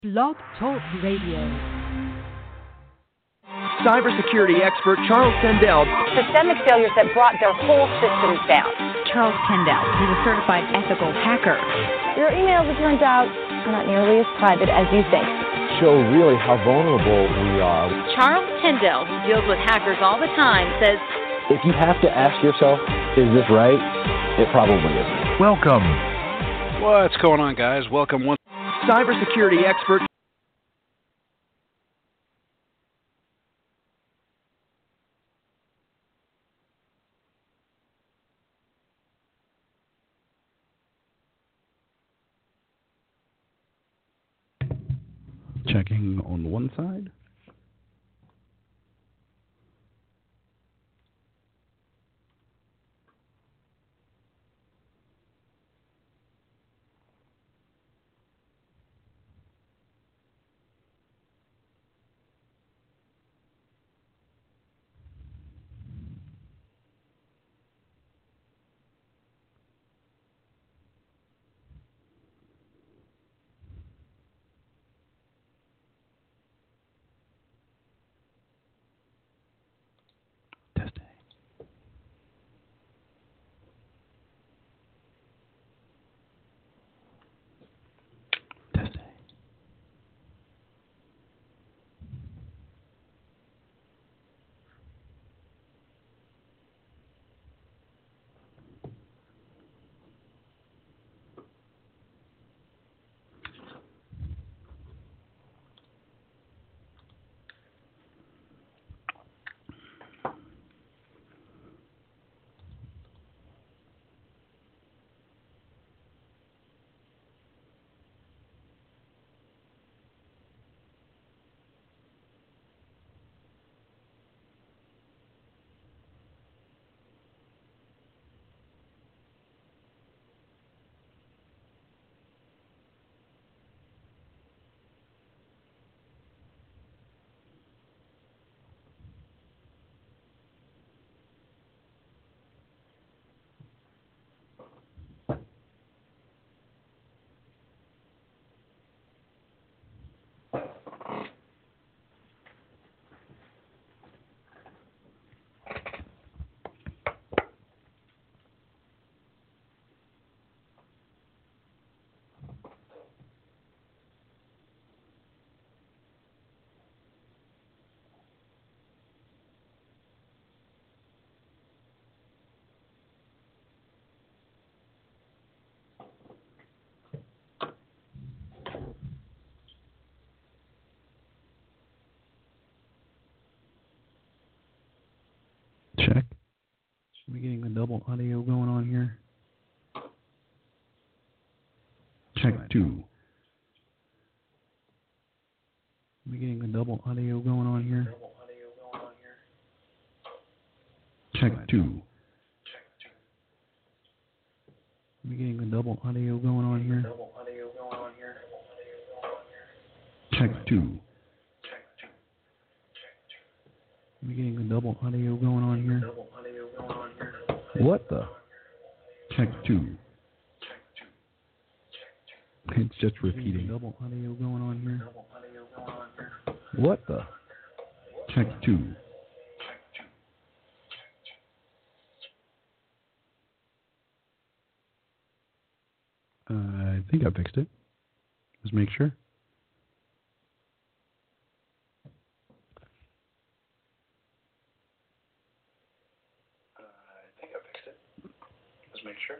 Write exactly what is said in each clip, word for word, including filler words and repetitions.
Blog Talk Radio. Cybersecurity expert Charles Kendall. Systemic failures that brought their whole systems down. Charles Kendall, he's a certified ethical hacker. Your emails, it turns out, are not nearly as private as you think. Show really how vulnerable we are. Charles Kendall, who deals with hackers all the time, says, if you have to ask yourself, is this right? It probably isn't. Welcome. What's going on, guys? Welcome once. Cybersecurity expert. Checking on one side. Check. Are we getting the double audio going on here? Check two. Are we getting the double audio going on here? Check two. Are we getting the double audio going on here? Check two. Are we getting the double audio going on here? What the? Check two. It's just repeating. Double audio going on here? What the? Check two. Uh, I think I fixed it. Let's make sure. Make sure.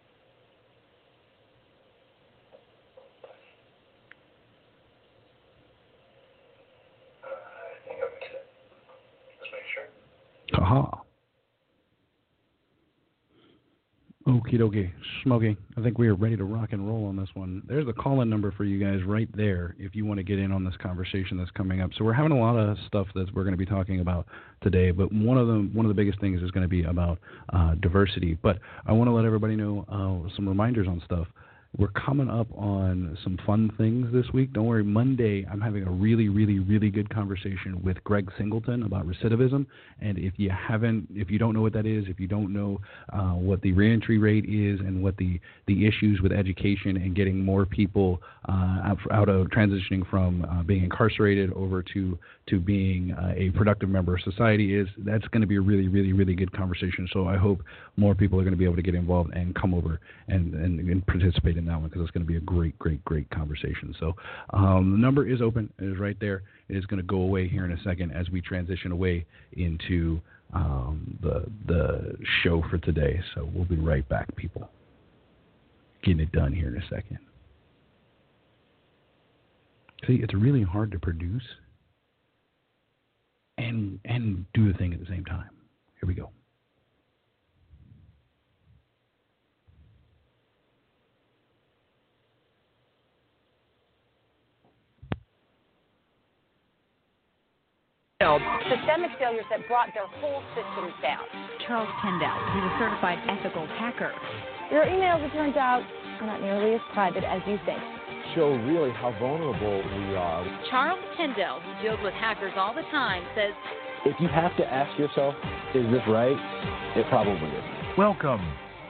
Uh, I think I fixed it. Let's make sure. Aha. Okie dokie. Smokey. I think we are ready to rock and roll on this one. There's the call-in number for you guys right there if you want to get in on this conversation that's coming up. So we're having a lot of stuff that we're going to be talking about today, but one of the one of the biggest things is going to be about uh, diversity. But I want to let everybody know uh, some reminders on stuff. we're coming up on some fun things this week. Don't worry, Monday I'm having a really, really, really good conversation with Greg Singleton about recidivism. And if you haven't, if you don't know what that is, if you don't know uh, what the reentry rate is and what the, the issues with education and getting more people uh, out, out of transitioning from uh, being incarcerated over to to being uh, a productive member of society is, that's going to be a really, really, really good conversation. So I hope more people are going to be able to get involved and come over and, and, and participate in that one, because it's going to be a great, great, great conversation. So um, the number is open. It is right there. It is going to go away here in a second as we transition away into um, the the show for today. So we'll be right back, people. Getting it done here in a second. See, it's really hard to produce and and do the thing at the same time. Here we go. Systemic failures that brought their whole systems down. Charles Tindall, he's a certified ethical hacker. Your emails, it turns out, are not nearly as private as you think. Show really how vulnerable we are. Charles Tindall, who deals with hackers all the time, says, If you have to ask yourself, is this right? It probably is. Welcome.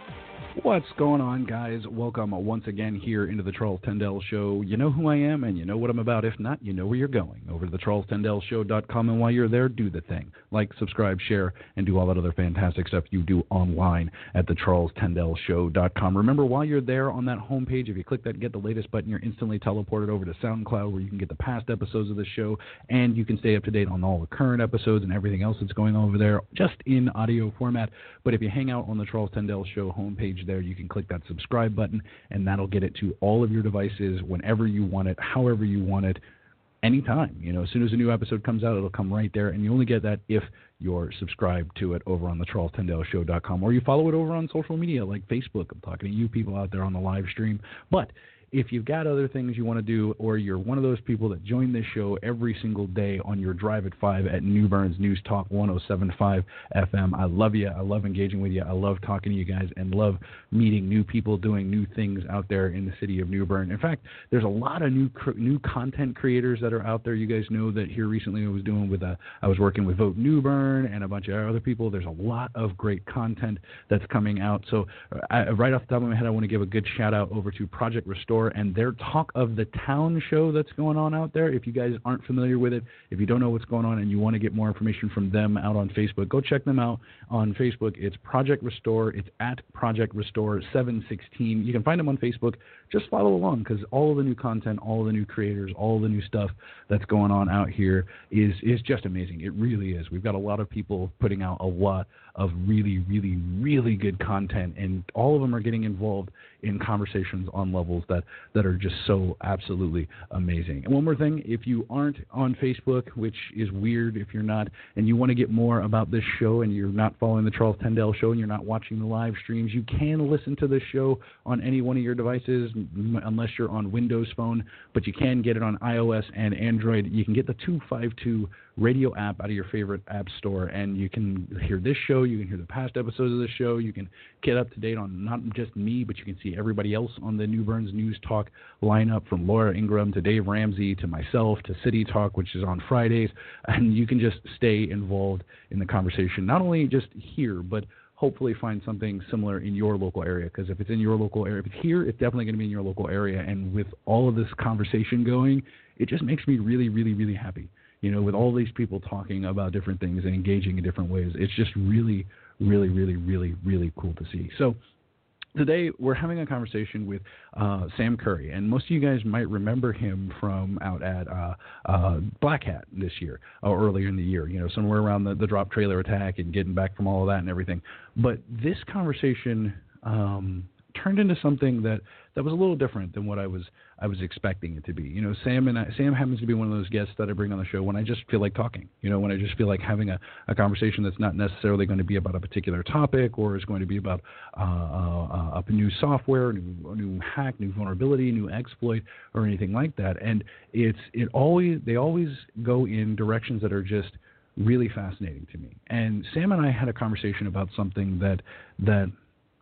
What's going on, guys? Welcome once again here into the Charles Tindall Show. You know who I am and you know what I'm about. If not, you know where you're going. Over to the charles tindall show dot com, and while you're there, do the thing. Like, subscribe, share, and do all that other fantastic stuff you do online at the charles tindall show dot com. Remember, while you're there on that homepage, if you click that Get the Latest button, you're instantly teleported over to SoundCloud, where you can get the past episodes of the show, and you can stay up to date on all the current episodes and everything else that's going on over there, just in audio format. But if you hang out on the Charles Tindall Show homepage there, you can click that subscribe button, and that'll get it to all of your devices whenever you want it, however you want it, anytime. You know, as soon as a new episode comes out, it'll come right there, and you only get that if you're subscribed to it over on the charles tindall show dot com, or you follow it over on social media like Facebook. I'm talking to you people out there on the live stream. But if you've got other things you want to do, or you're one of those people that join this show every single day on your drive at five at New Bern's News Talk one oh seven point five F M, I love you. I love engaging with you. I love talking to you guys and love meeting new people, doing new things out there in the city of New Bern. In fact, there's a lot of new new content creators that are out there. You guys know that here recently I was doing with a, I was working with Vote New Bern and a bunch of other people. There's a lot of great content that's coming out. So I, right off the top of my head, I want to give a good shout out over to Project Restore and their Talk of the Town show that's going on out there. If you guys aren't familiar with it, if you don't know what's going on and you want to get more information from them out on Facebook, go check them out on Facebook. It's Project Restore. It's at Project Restore seven sixteen. You can find them on Facebook. Just follow along, because all of the new content, all of the new creators, all of the new stuff that's going on out here is is just amazing. It really is. We've got a lot of people putting out a lot of really, really, really good content, and all of them are getting involved in conversations on levels that, that are just so absolutely amazing. And one more thing, if you aren't on Facebook, which is weird if you're not, and you want to get more about this show and you're not following the Charles Tindall Show and you're not watching the live streams, you can listen to this show on any one of your devices, unless you're on Windows Phone, but you can get it on iOS and Android. You can get the two fifty-two radio app out of your favorite app store, and you can hear this show, you can hear the past episodes of the show, you can get up to date on not just me, but you can see everybody else on the New Bern's News Talk lineup, from Laura Ingram to Dave Ramsey to myself to City Talk, which is on Fridays, and you can just stay involved in the conversation, not only just here, but hopefully find something similar in your local area, because if it's in your local area, if it's here, it's definitely going to be in your local area, and with all of this conversation going, it just makes me really, really, really happy. You know, with all these people talking about different things and engaging in different ways, it's just really, really, really, really, really cool to see. So today we're having a conversation with uh, Sam Curry, and most of you guys might remember him from out at uh, uh, Black Hat this year, or earlier in the year, you know, somewhere around the, the drop trailer attack and getting back from all of that and everything. But this conversation um, turned into something that, that was a little different than what I was I was expecting it to be. You know, Sam and I, Sam happens to be one of those guests that I bring on the show when I just feel like talking. You know, when I just feel like having a, a conversation that's not necessarily going to be about a particular topic, or is going to be about uh, uh, a new software, new new hack, new vulnerability, new exploit, or anything like that. And it's it always they always go in directions that are just really fascinating to me. And Sam and I had a conversation about something that that.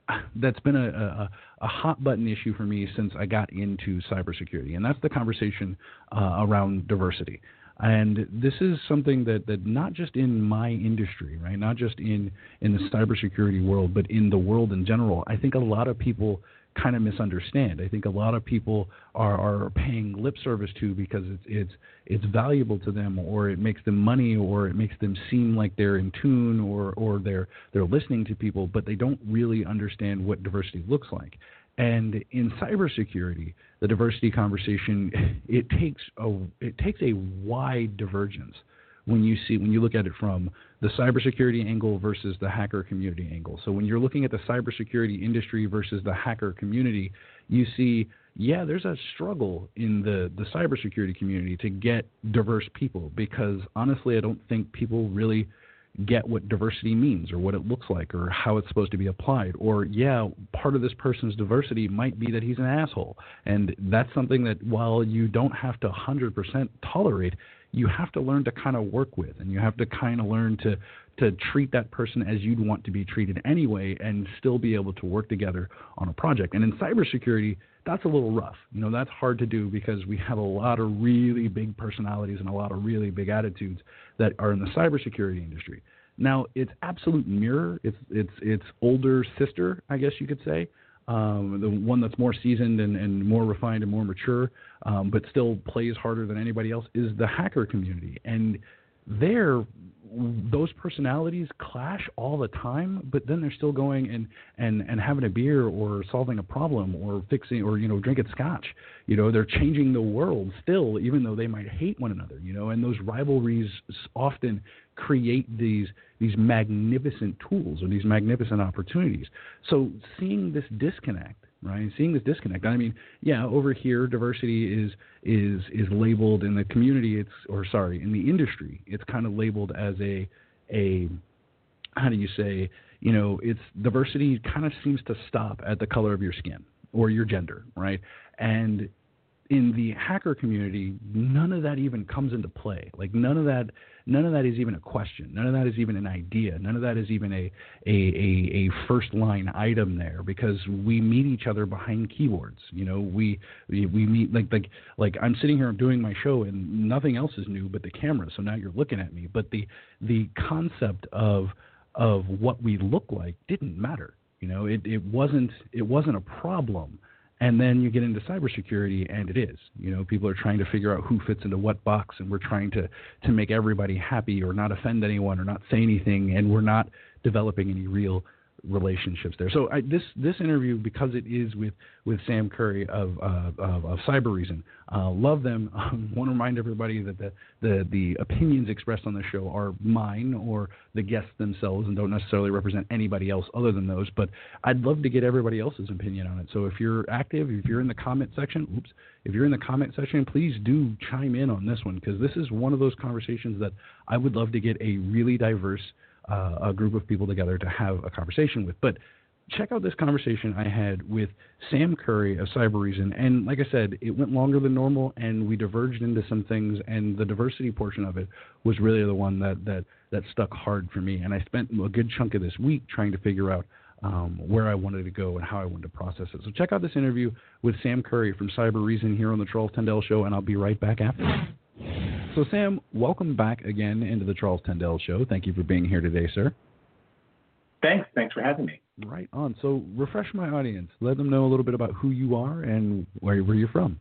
that's been a, a, a hot button issue for me since I got into cybersecurity, and that's the conversation uh, around diversity. And this is something that, that not just in my industry, right, not just in, in the cybersecurity world, but in the world in general, I think a lot of people kind of misunderstand. I think a lot of people are, are paying lip service to because it's it's it's valuable to them, or it makes them money, or it makes them seem like they're in tune, or or they're they're listening to people, but they don't really understand what diversity looks like. And in cybersecurity, the diversity conversation it takes a it takes a wide divergence when you see when you look at it from the cybersecurity angle versus the hacker community angle. So when you're looking at the cybersecurity industry versus the hacker community, you see, yeah, there's a struggle in the, the cybersecurity community to get diverse people, because honestly, I don't think people really get what diversity means or what it looks like or how it's supposed to be applied. Or, yeah, part of this person's diversity might be that he's an asshole. And that's something that while you don't have to one hundred percent tolerate, you have to learn to kind of work with, and you have to kind of learn to to treat that person as you'd want to be treated anyway, and still be able to work together on a project. And in cybersecurity, that's a little rough. You know, that's hard to do because we have a lot of really big personalities and a lot of really big attitudes that are in the cybersecurity industry. Now, it's absolute mirror. It's it's it's older sister, I guess you could say. Um, the one that's more seasoned and, and more refined and more mature, um, but still plays harder than anybody else, is the hacker community. And there, those personalities clash all the time, but then they're still going and, and, and having a beer or solving a problem or fixing or, you know, drinking scotch. You know, they're changing the world still, even though they might hate one another, you know, and those rivalries often create these these magnificent tools or these magnificent opportunities. So seeing this disconnect, right? Seeing this disconnect. I mean, yeah, over here diversity is is is labeled in the community. It's or sorry, in the industry, it's kind of labeled as a a how do you say? You know, it's diversity kind of seems to stop at the color of your skin or your gender, right? And in the hacker community, none of that even comes into play. Like none of that, none of that is even a question. None of that is even an idea. None of that is even a a, a, a first line item there, because we meet each other behind keyboards. You know, we we, we meet like like like I'm sitting here doing my show and nothing else is new but the camera. So now you're looking at me. But the the concept of of what we look like didn't matter. You know, it, it wasn't it wasn't a problem. And then you get into cybersecurity, and it is. You know, people are trying to figure out who fits into what box, and we're trying to, to make everybody happy or not offend anyone or not say anything, and we're not developing any real relationships there. So I, this this interview, because it is with, with Sam Curry of uh, of, of Cybereason, uh, love them. Um, want to remind everybody that the, the the opinions expressed on the show are mine or the guests themselves, and don't necessarily represent anybody else other than those. But I'd love to get everybody else's opinion on it. So if you're active, if you're in the comment section, oops, if you're in the comment section, please do chime in on this one, because this is one of those conversations that I would love to get a really diverse Uh, a group of people together to have a conversation with. But check out this conversation I had with Sam Curry of Cybereason. And like I said, it went longer than normal, and we diverged into some things, and the diversity portion of it was really the one that, that, that stuck hard for me. And I spent a good chunk of this week trying to figure out um, where I wanted to go and how I wanted to process it. So check out this interview with Sam Curry from Cybereason here on the Charles Tendell Show, and I'll be right back after. So, Sam, welcome back again into the Charles Tendell Show. Thank you for being here today, sir. Thanks. Thanks for having me. Right on. So, refresh my audience. Let them know a little bit about who you are and where, where you're from.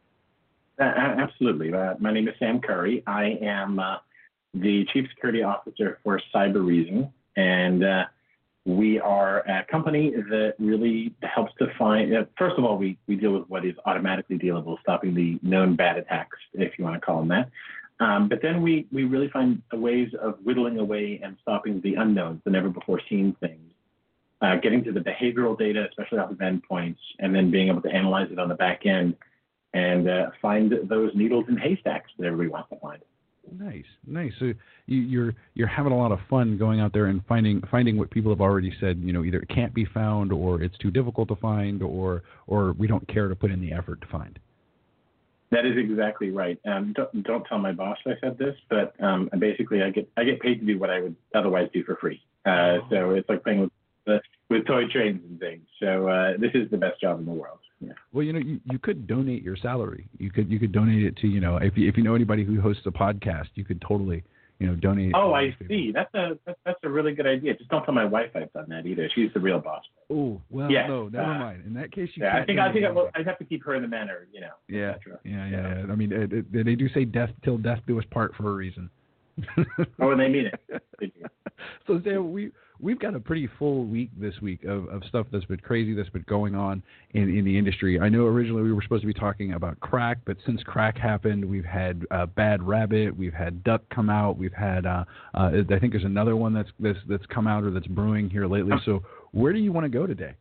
Uh, absolutely. Uh, my name is Sam Curry. I am uh, the Chief Security Officer for Cybereason, and uh, we are a company that really helps to find, uh, first of all, we, we deal with what is automatically dealable, stopping the known bad attacks, if you want to call them that. Um, but then we, we really find ways of whittling away and stopping the unknowns, the never-before-seen things, uh, getting to the behavioral data, especially off of endpoints, and then being able to analyze it on the back end and uh, find those needles in haystacks that everybody wants to find. Nice, nice. So you, you're you're having a lot of fun going out there and finding finding what people have already said. You know, either it can't be found, or it's too difficult to find, or or we don't care to put in the effort to find. That is exactly right. Um, don't don't tell my boss I said this, but um, basically I get I get paid to do what I would otherwise do for free. Uh, so it's like playing with uh, with toy trains and things. So uh, this is the best job in the world. Yeah. Well, you know, you, you could donate your salary. You could you could donate it to, you know, if you, if you know anybody who hosts a podcast, you could totally, you know, donate. Oh, I see. That's a that's, that's a really good idea. Just don't tell my wife I've done that either. She's the real boss. Oh, well, yes. no, never uh, mind. In that case, you yeah, can't. I think I think I will, anyway. I'd have to keep her in the manner, you know. Yeah, et cetera. yeah, yeah, yeah. I mean, it, it, they do say death till death do us part for a reason. Oh, and they mean it. They do. So, Sam, we we've got a pretty full week this week of, of stuff that's been crazy, that's been going on in, in the industry. I know originally we were supposed to be talking about crack, but since crack happened, we've had uh, Bad Rabbit, we've had Duck come out, we've had uh, uh, I think there's another one that's, that's that's come out or that's brewing here lately. So, where do you want to go today?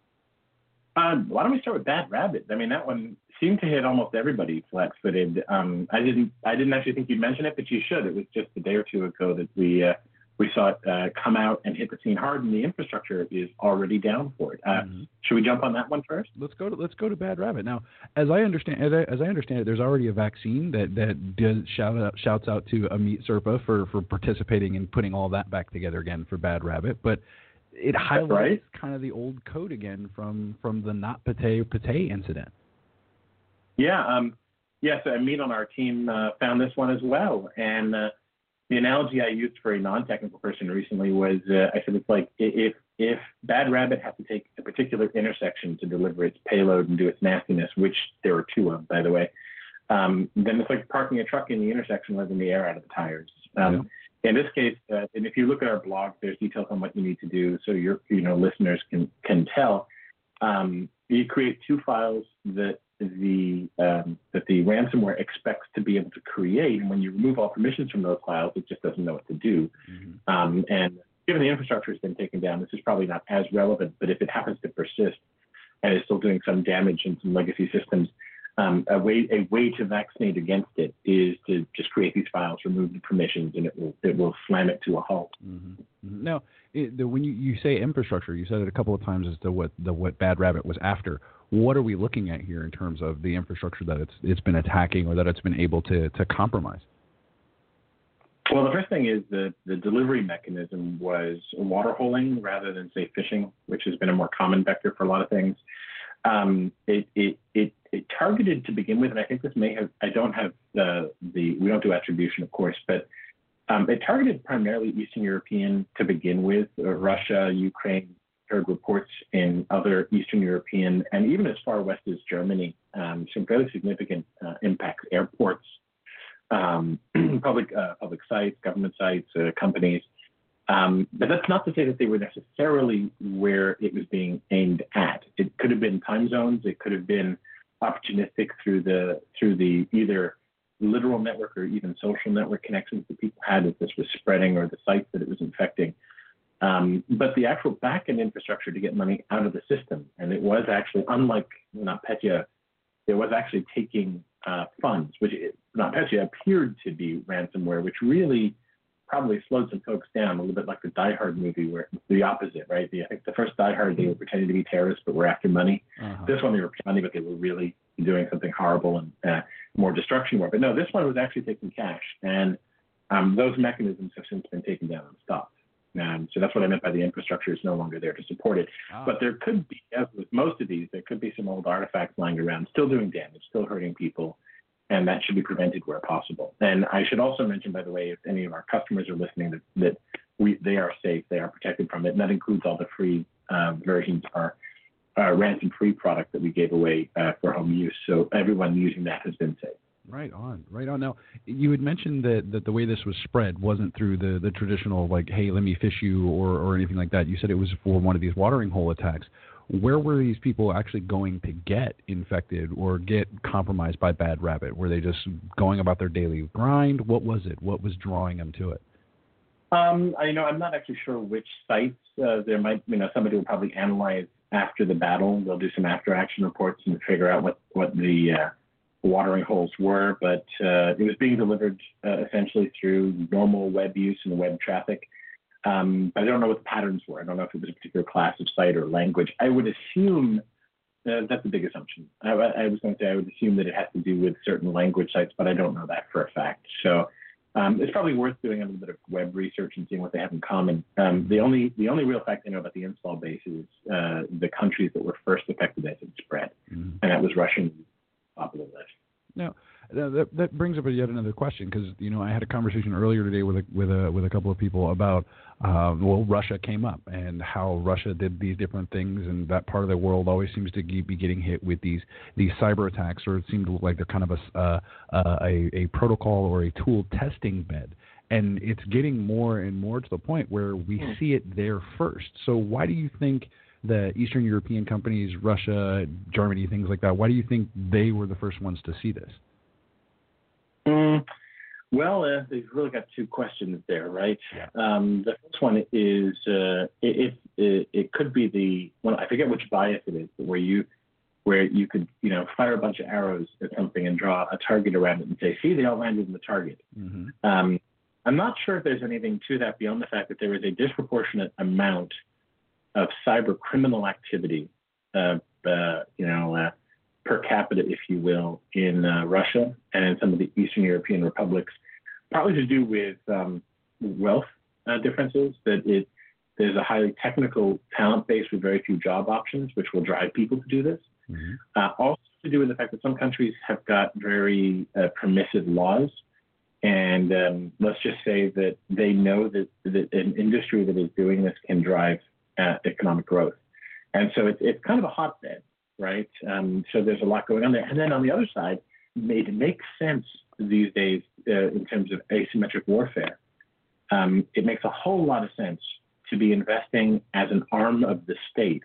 Um, why don't we start with Bad Rabbit? I mean, that one seemed to hit almost everybody flat-footed. Um, I didn't, I didn't actually think you'd mention it, but you should. It was just a day or two ago that we uh, we saw it uh, come out and hit the scene hard, and the infrastructure is already down for it. Uh, mm-hmm. Should we jump on that one first? Let's go to let's go to Bad Rabbit now. As I understand, as I, as I understand it, there's already a vaccine that that does shout out, shouts out to Amit Sirpa for for participating and putting all that back together again for Bad Rabbit, but it highlights right. kind of the old code again from, from the not pate pate incident. Yeah, um, yes, Amit on our team uh, found this one as well. And uh, the analogy I used for a non-technical person recently was, uh, I said it's like if if Bad Rabbit has to take a particular intersection to deliver its payload and do its nastiness, which there are two of, by the way, um, then it's like parking a truck in the intersection, letting the air out of the tires. Um, yeah. In this case, uh, and if you look at our blog, there's details on what you need to do, so your you know listeners can can tell. Um, you create two files that the um, that the ransomware expects to be able to create, and when you remove all permissions from those files, it just doesn't know what to do. Mm-hmm. Um, and given the infrastructure has been taken down, this is probably not as relevant. But if it happens to persist and is still doing some damage in some legacy systems, Um, a way a way to vaccinate against it is to just create these files, remove the permissions, and it will it will slam it to a halt. Mm-hmm. Now, it, the, when you, you say infrastructure, you said it a couple of times as to what the what Bad Rabbit was after. What are we looking at here in terms of the infrastructure that it's it's been attacking or that it's been able to to compromise? Well, the first thing is that the delivery mechanism was water holing rather than, say, phishing, which has been a more common vector for a lot of things. Um, it, it, it, it targeted to begin with, and I think this may have, I don't have the, the we don't do attribution, of course, but um, it targeted primarily Eastern European to begin with, uh, Russia, Ukraine, heard reports in other Eastern European, and even as far west as Germany, um, some fairly significant uh, impacts, airports, um, public, uh, public sites, government sites, uh, companies. Um, but that's not to say that they were necessarily where it was being aimed at. It could have been time zones. It could have been opportunistic through the through the either literal network or even social network connections that people had as this was spreading, or the sites that it was infecting. Um, but the actual backend infrastructure to get money out of the system, and it was actually, unlike NotPetya, it was actually taking uh, funds, which NotPetya appeared to be ransomware, which really probably slowed some folks down a little bit, like the Die Hard movie, where it's the opposite, right? The, I think the first Die Hard, they were pretending to be terrorists, but were after money. Uh-huh. This one, they were money, but they were really doing something horrible and uh, more destruction work. But no, this one was actually taking cash, and um, those mechanisms have since been taken down and stopped. Um, so that's what I meant by the infrastructure is no longer there to support it. Oh. But there could be, as with most of these, there could be some old artifacts lying around, still doing damage, still hurting people. And that should be prevented where possible. And I should also mention, by the way, if any of our customers are listening, that, that we they are safe, they are protected from it. And that includes all the free uh, versions of our uh, ransom-free product that we gave away uh, for home use. So everyone using that has been safe. Right on, right on. Now, you had mentioned that, that the way this was spread wasn't through the, the traditional, like, hey, let me fish you or, or anything like that. You said it was for one of these watering hole attacks. Where were these people actually going to get infected or get compromised by Bad Rabbit? Were they just going about their daily grind? What was it? What was drawing them to it? Um, I you know I'm not actually sure which sites. Uh, there might, you know, somebody will probably analyze after the battle. They'll do some after action reports and figure out what what the uh, watering holes were. But uh, it was being delivered uh, essentially through normal web use and web traffic. Um, but I don't know what the patterns were. I don't know if it was a particular class of site or language. I would assume uh, that's a big assumption. I, I was going to say I would assume that it has to do with certain language sites, but I don't know that for a fact. So Um, it's probably worth doing a little bit of web research and seeing what they have in common. Um, the only the only real fact I know about the install base is uh, the countries that were first affected as it spread, mm-hmm. and that was Russia on the top of the list. Now, that that brings up yet another question, because you know I had a conversation earlier today with a with a with a couple of people about uh, well Russia came up and how Russia did these different things, and that part of the world always seems to be getting hit with these these cyber attacks, or it seemed to look like they're kind of a uh, uh, a, a protocol or a tool testing bed, and it's getting more and more to the point where we mm. see it there first. So why do you think the Eastern European companies, Russia, Germany, things like that, why do you think they were the first ones to see this? Mm, well, uh, they've really got two questions there, right? Yeah. Um, the first one is uh, it, it it could be the well, I forget which bias it is, but where you where you could you know fire a bunch of arrows at something and draw a target around it and say, see, they all landed in the target. Mm-hmm. Um, I'm not sure if there's anything to that beyond the fact that there is a disproportionate amount of cyber criminal activity, uh, uh, you know. Uh, per capita, if you will, in uh, Russia and in some of the Eastern European republics, partly to do with um, wealth uh, differences, that it there's a highly technical talent base with very few job options, which will drive people to do this. Mm-hmm. Uh, also to do with the fact that some countries have got very uh, permissive laws. And um, let's just say that they know that, that an industry that is doing this can drive uh, economic growth. And so it's, it's kind of a hotbed. Right. Um, so there's a lot going on there. And then on the other side, it makes sense these days uh, in terms of asymmetric warfare. Um, it makes a whole lot of sense to be investing as an arm of the state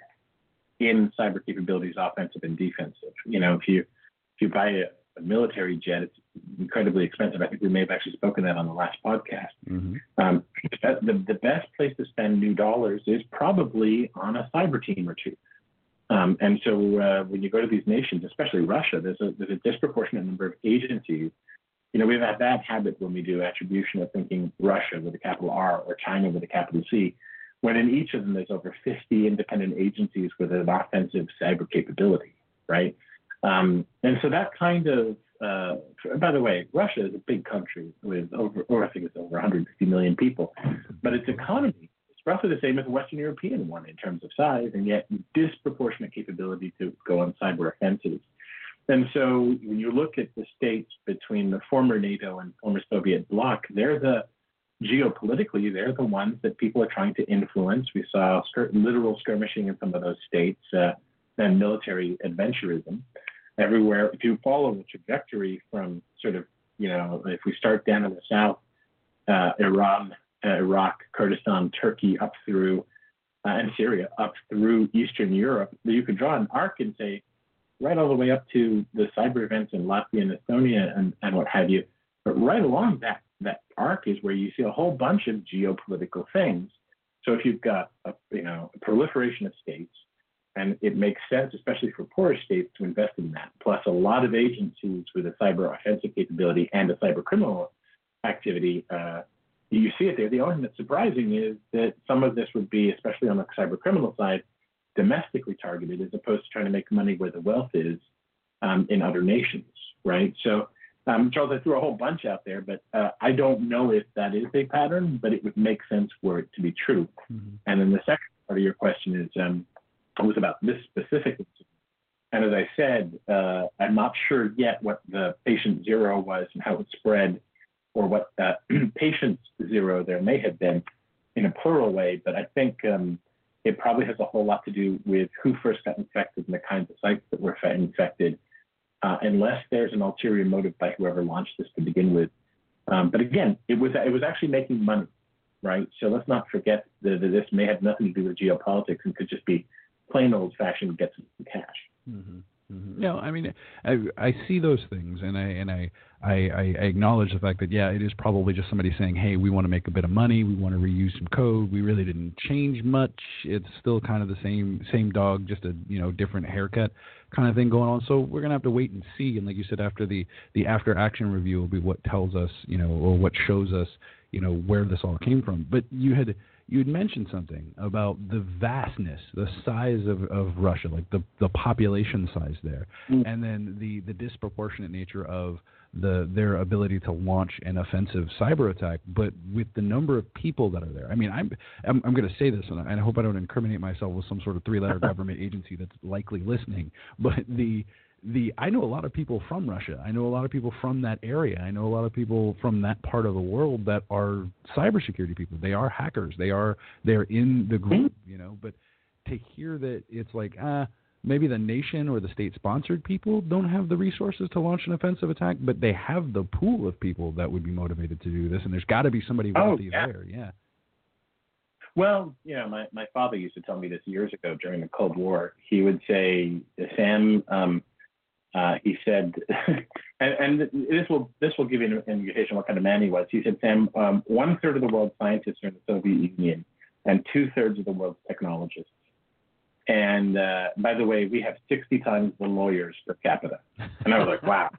in cyber capabilities, offensive and defensive. You know, if you if you buy a, a military jet, it's incredibly expensive. I think we may have actually spoken that on the last podcast. Mm-hmm. Um, the, the best place to spend new dollars is probably on a cyber team or two. Um, and so uh, when you go to these nations, especially Russia, there's a, there's a disproportionate number of agencies. You know, we've had that habit when we do attribution of thinking Russia with a capital R or China with a capital C, when in each of them there's over fifty independent agencies with an offensive cyber capability, right? Um, and so that kind of, uh, by the way, Russia is a big country with over, or I think it's over one hundred fifty million people, but its economy roughly the same as a Western European one in terms of size, and yet disproportionate capability to go on cyber offensives. And so when you look at the states between the former NATO and former Soviet bloc, they're the, geopolitically, they're the ones that people are trying to influence. We saw skir- literal skirmishing in some of those states uh, and military adventurism. Everywhere, if you follow the trajectory from sort of, you know, if we start down in the south, uh, Iran, Uh, Iraq, Kurdistan, Turkey, up through, uh, and Syria, up through Eastern Europe, you could draw an arc and say, right all the way up to the cyber events in Latvia and Estonia and, and what have you. But right along that, that arc is where you see a whole bunch of geopolitical things. So if you've got a, you know, a proliferation of states, and it makes sense, especially for poorer states, to invest in that, plus a lot of agencies with a cyber offensive capability and a cyber criminal activity, uh, you see it there. The only thing that's surprising is that some of this would be, especially on the cyber criminal side, domestically targeted as opposed to trying to make money where the wealth is um, in other nations, right? So, um, Charles, I threw a whole bunch out there, but uh, I don't know if that is a pattern, but it would make sense for it to be true. Mm-hmm. And then the second part of your question is, um, was about this specific incident. And as I said, uh, I'm not sure yet what the patient zero was and how it spread, or what uh, patient zero there may have been in a plural way, but I think um, it probably has a whole lot to do with who first got infected and the kinds of sites that were infected, uh, unless there's an ulterior motive by whoever launched this to begin with. Um, but again, it was it was actually making money, right? So let's not forget that, that this may have nothing to do with geopolitics and could just be plain old-fashioned get some cash. Mm-hmm. Mm-hmm. No, I mean, I, I see those things, and I and I, I, I acknowledge the fact that, yeah, it is probably just somebody saying, hey, we want to make a bit of money, we want to reuse some code, we really didn't change much, it's still kind of the same same dog, just a you know different haircut kind of thing going on. So we're gonna have to wait and see, and like you said, after the the after action review will be what tells us, you know, or what shows us, you know, where this all came from. But you had. You had mentioned something about the vastness, the size of, of Russia, like the, the population size there, mm. and then the, the disproportionate nature of the their ability to launch an offensive cyber attack. But with the number of people that are there, I mean, I'm I'm, I'm going to say this, and I, and I hope I don't incriminate myself with some sort of three-letter government agency that's likely listening. But the the I know a lot of people from Russia. I know a lot of people from that area. I know a lot of people from that part of the world that are cybersecurity people. They are hackers. They are they're in the group, you know. But to hear that it's like ah. Uh, maybe the nation or the state-sponsored people don't have the resources to launch an offensive attack, but they have the pool of people that would be motivated to do this, and there's got to be somebody wealthy oh, yeah. there. Yeah. Well, you know, my, my father used to tell me this years ago during the Cold War. He would say, Sam, um, uh, he said, and, and this will this will give you an indication what kind of man he was. He said, Sam, um, one third of the world's scientists are in the Soviet Union, and two thirds of the world's technologists. And uh, by the way, we have sixty times the lawyers per capita. And I was like, wow.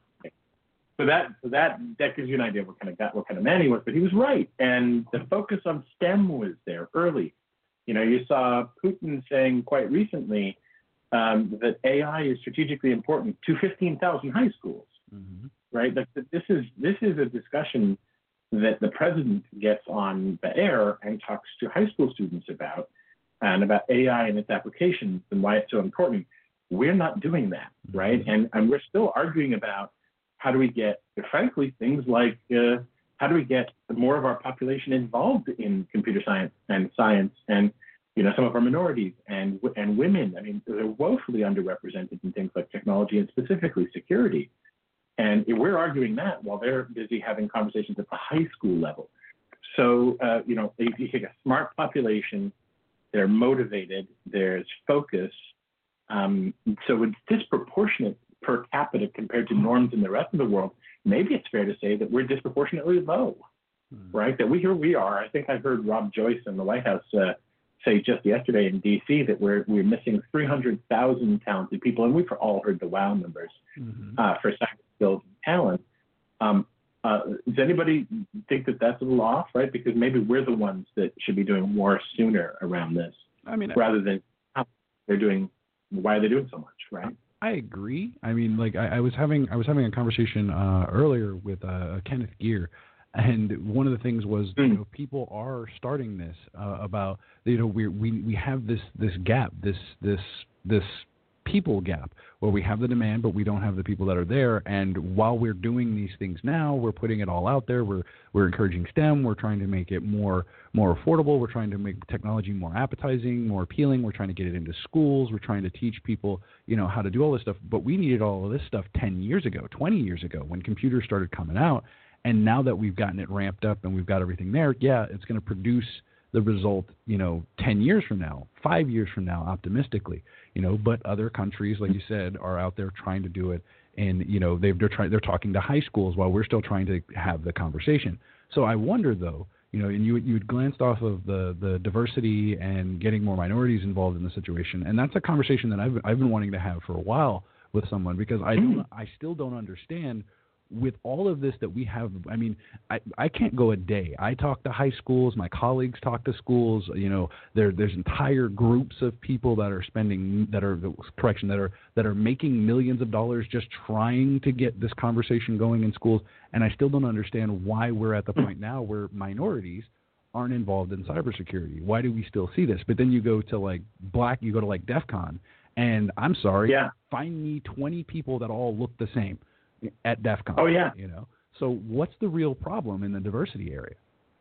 So that so that that gives you an idea of what kind of what kind of man he was. But he was right, and the focus on STEM was there early. You know, you saw Putin saying quite recently um, that A I is strategically important to fifteen thousand high schools. Mm-hmm. Right? Like this is this is a discussion that the president gets on the air and talks to high school students about. And about A I and its applications and why it's so important. We're not doing that, right? And and we're still arguing about how do we get, frankly, things like uh, how do we get more of our population involved in computer science and science, and you know some of our minorities and and women. I mean, they're woefully underrepresented in things like technology and specifically security. And we're arguing that while they're busy having conversations at the high school level. So uh, you know, if you take a smart population. They're motivated, there's focus. Um, so it's disproportionate per capita compared to norms in the rest of the world. Maybe it's fair to say that we're disproportionately low, mm-hmm. right? That we here we are. I think I heard Rob Joyce in the White House uh, say just yesterday in D C that we're we're missing three hundred thousand talented people, and we've all heard the wow numbers mm-hmm. uh, for cyber skills and talent. Um, Uh, does anybody think that that's a little off, right? Because maybe we're the ones that should be doing more sooner around this, I mean, rather than how they're doing, why are they doing so much, right? I agree. I mean, like I, I was having I was having a conversation uh, earlier with uh, Kenneth Gear, and one of the things was mm. you know people are starting this uh, about you know we we we have this this gap this this this. people gap where we have the demand but we don't have the people that are there, and while we're doing these things now, we're putting it all out there, we're we're encouraging STEM, we're trying to make it more more affordable, we're trying to make technology more appetizing, more appealing, we're trying to get it into schools, we're trying to teach people you know how to do all this stuff, but we needed all of this stuff ten years ago, twenty years ago when computers started coming out, and now that we've gotten it ramped up and we've got everything there, yeah, it's going to produce the result, you know, ten years from now, five years from now, optimistically, you know, but other countries, like you said, are out there trying to do it. And, you know, they've, they're trying, they're talking to high schools while we're still trying to have the conversation. So I wonder though, you know, and you, you glanced off of the, the diversity and getting more minorities involved in the situation. And that's a conversation that I've, I've been wanting to have for a while with someone, because I don't, I still don't understand with all of this that we have. I mean, I, I can't go a day. I talk to high schools. My colleagues talk to schools. You know, there there's entire groups of people that are spending that are correction that are that are making millions of dollars just trying to get this conversation going in schools. And I still don't understand why we're at the point now where minorities aren't involved in cybersecurity. Why do we still see this? But then you go to like black, you go to like DEF CON, and I'm sorry, yeah. find me twenty people that all look the same at DEF CON. Oh, yeah. You know, so what's the real problem in the diversity area?